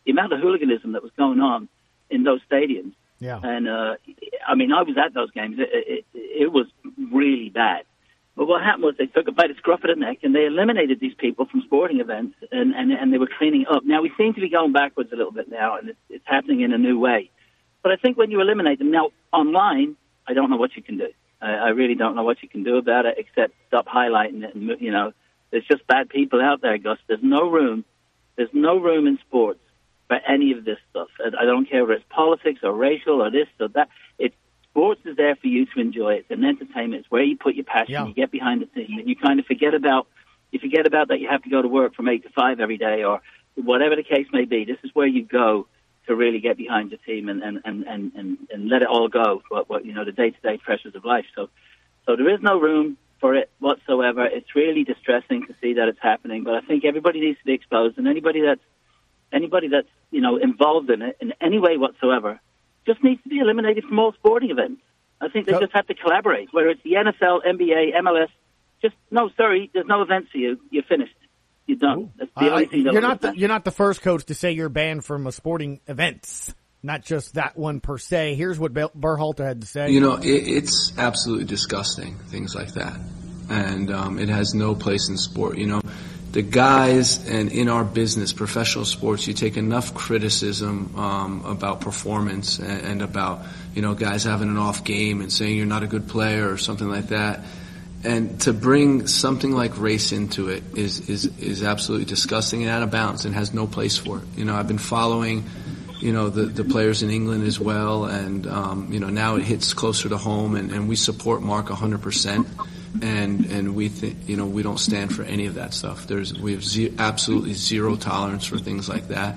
the amount of hooliganism that was going on in those stadiums. Yeah. And, uh, I mean, I was at those games. It, it, it was really bad. But what happened was they took a bite of scruff of the neck and they eliminated these people from sporting events, and, and, and they were cleaning up. Now, we seem to be going backwards a little bit now, and it's, it's happening in a new way. But I think when you eliminate them, now, online, I don't know what you can do. I, I really don't know what you can do about it except stop highlighting it. And, you know, there's just bad people out there, Gus. There's no room. There's no room in sports for any of this stuff. I don't care whether it's politics or racial or this or that. It's sports is there for you to enjoy. It's an entertainment. It's where you put your passion. Yeah. You get behind the team, and you kind of forget about you forget about that you have to go to work from eight to five every day, or whatever the case may be. This is where you go to really get behind your team and and and and, and, and let it all go. What, what you know, the day to day pressures of life. So, so there is no room for it whatsoever. It's really distressing to see that it's happening. But I think everybody needs to be exposed, and anybody that's anybody that's you know involved in it in any way whatsoever just needs to be eliminated from all sporting events. I think they so, just have to collaborate, whether it's the N F L, N B A, M L S. Just, no, sorry, there's no events for you. You're finished. You're done. That's the I, only thing that you're not the, you're not the first coach to say you're banned from a sporting events, not just that one per se. Here's what Berhalter had to say. You know, it, it's absolutely disgusting, things like that. And um, it has no place in sport. You know, the guys and in our business, professional sports, you take enough criticism um, about performance and, and about, you know, guys having an off game and saying you're not a good player or something like that. And to bring something like race into it is, is, is absolutely disgusting and out of bounds and has no place for it. You know, I've been following, you know, the, the players in England as well, and, um, you know, now it hits closer to home, and, and we support Mark one hundred percent. And and we think, you know, we don't stand for any of that stuff. There's we have ze- absolutely zero tolerance for things like that.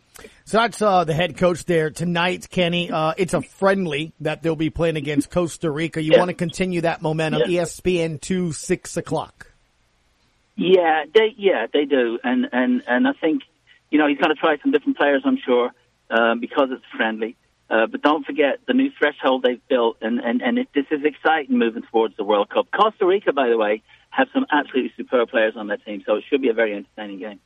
So that's uh, the head coach there tonight, Kenny. Uh, it's a friendly that they'll be playing against Costa Rica. You yeah. want to continue that momentum? Yeah. E S P N two, six o'clock. Yeah, they yeah they do, and and and I think you know he's going to try some different players, I'm sure, um, because it's friendly. Uh, but don't forget the new threshold they've built, and, and, and it, this is exciting moving towards the World Cup. Costa Rica, by the way, have some absolutely superb players on that team, so it should be a very entertaining game.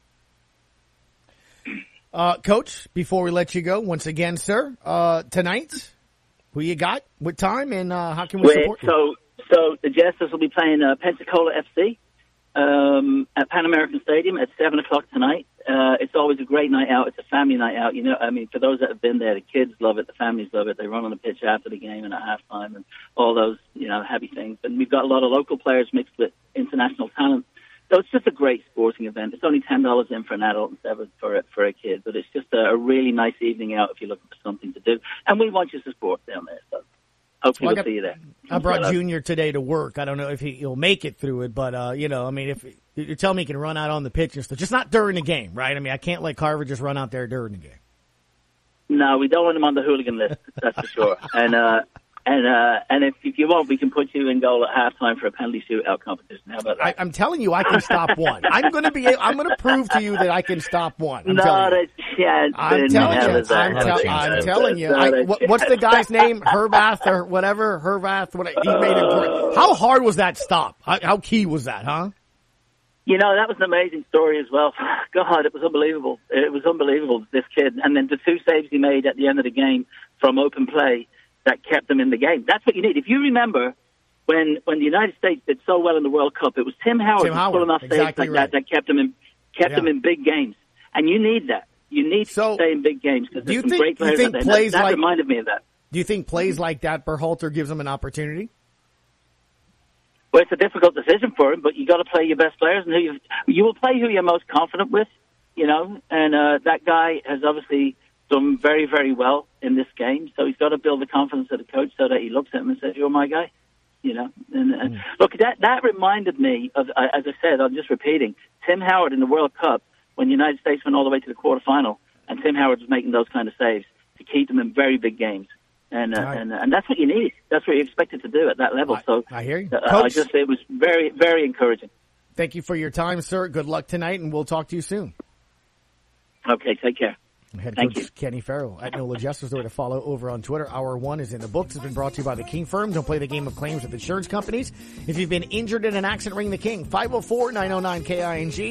Uh, Coach, before we let you go, once again, sir, uh, tonight, who you got, what time, and uh, how can we Wait, support you? So, so the Jesters will be playing uh, Pensacola F C um, at Pan American Stadium at seven o'clock tonight. Uh, it's always a great night out. It's a family night out. You know, I mean, for those that have been there, the kids love it, the families love it. They run on the pitch after the game and at halftime and all those, you know, happy things. And we've got a lot of local players mixed with international talent. So it's just a great sporting event. It's only ten dollars in for an adult and seven for a, for a kid. But it's just a, a really nice evening out if you're looking for something to do. And we want you to support down there. So hopefully well, we'll got, see you there. I brought Junior today to work. I don't know if he, he'll make it through it, but, uh, you know, I mean, if you're telling me he can run out on the pitch and stuff, just not during the game, right? I mean, I can't let Carver just run out there during the game. No, we don't want him on the hooligan list, that's for sure. And, uh, and, uh, and if, if you want, we can put you in goal at halftime for a penalty shootout competition. How about that? I, I'm telling you, I can stop one. I'm going to be, I'm going to prove to you that I can stop one. I'm not telling a chance. I'm telling you. I'm, tell, I'm telling you. I, what, what's the guy's name? Herbath or whatever? Herbath. What, he made a great. How hard was that stop? How, how key was that, huh? You know, that was an amazing story as well. God, it was unbelievable. It was unbelievable, this kid. And then the two saves he made at the end of the game from open play that kept them in the game. That's what you need. If you remember, when when the United States did so well in the World Cup, it was Tim Howard, Tim Howard. pulling off exactly saves like right. that that kept them in kept yeah. them in big games. And you need that. You need so, to stay in big games because there's some think, great players think out there. Plays that that like, reminded me of that. Do you think plays like that, Berhalter gives them an opportunity? Well, it's a difficult decision for him, but you got to play your best players, and who you you will play who you're most confident with, you know. And uh, that guy has obviously done very, very well in this game, so he's got to build the confidence of the coach so that he looks at him and says, "You're my guy," you know. And uh, mm. look, that that reminded me of, uh, as I said, I'm just repeating, Tim Howard in the World Cup when the United States went all the way to the quarterfinal, and Tim Howard was making those kind of saves to keep them in very big games. And, uh, right. and and that's what you need. That's what you're expected to do at that level. I, so I hear you. Uh, I just it was very, very encouraging. Thank you for your time, sir. Good luck tonight, and we'll talk to you soon. Okay, take care. Head Thank coach you. Kenny Farrell at NOLA Jesters there to follow over on Twitter. Hour one is in the books. It's been brought to you by the King Firm. Don't play the game of claims with insurance companies. If you've been injured in an accident, ring the King. five oh four, nine oh nine, K I N G.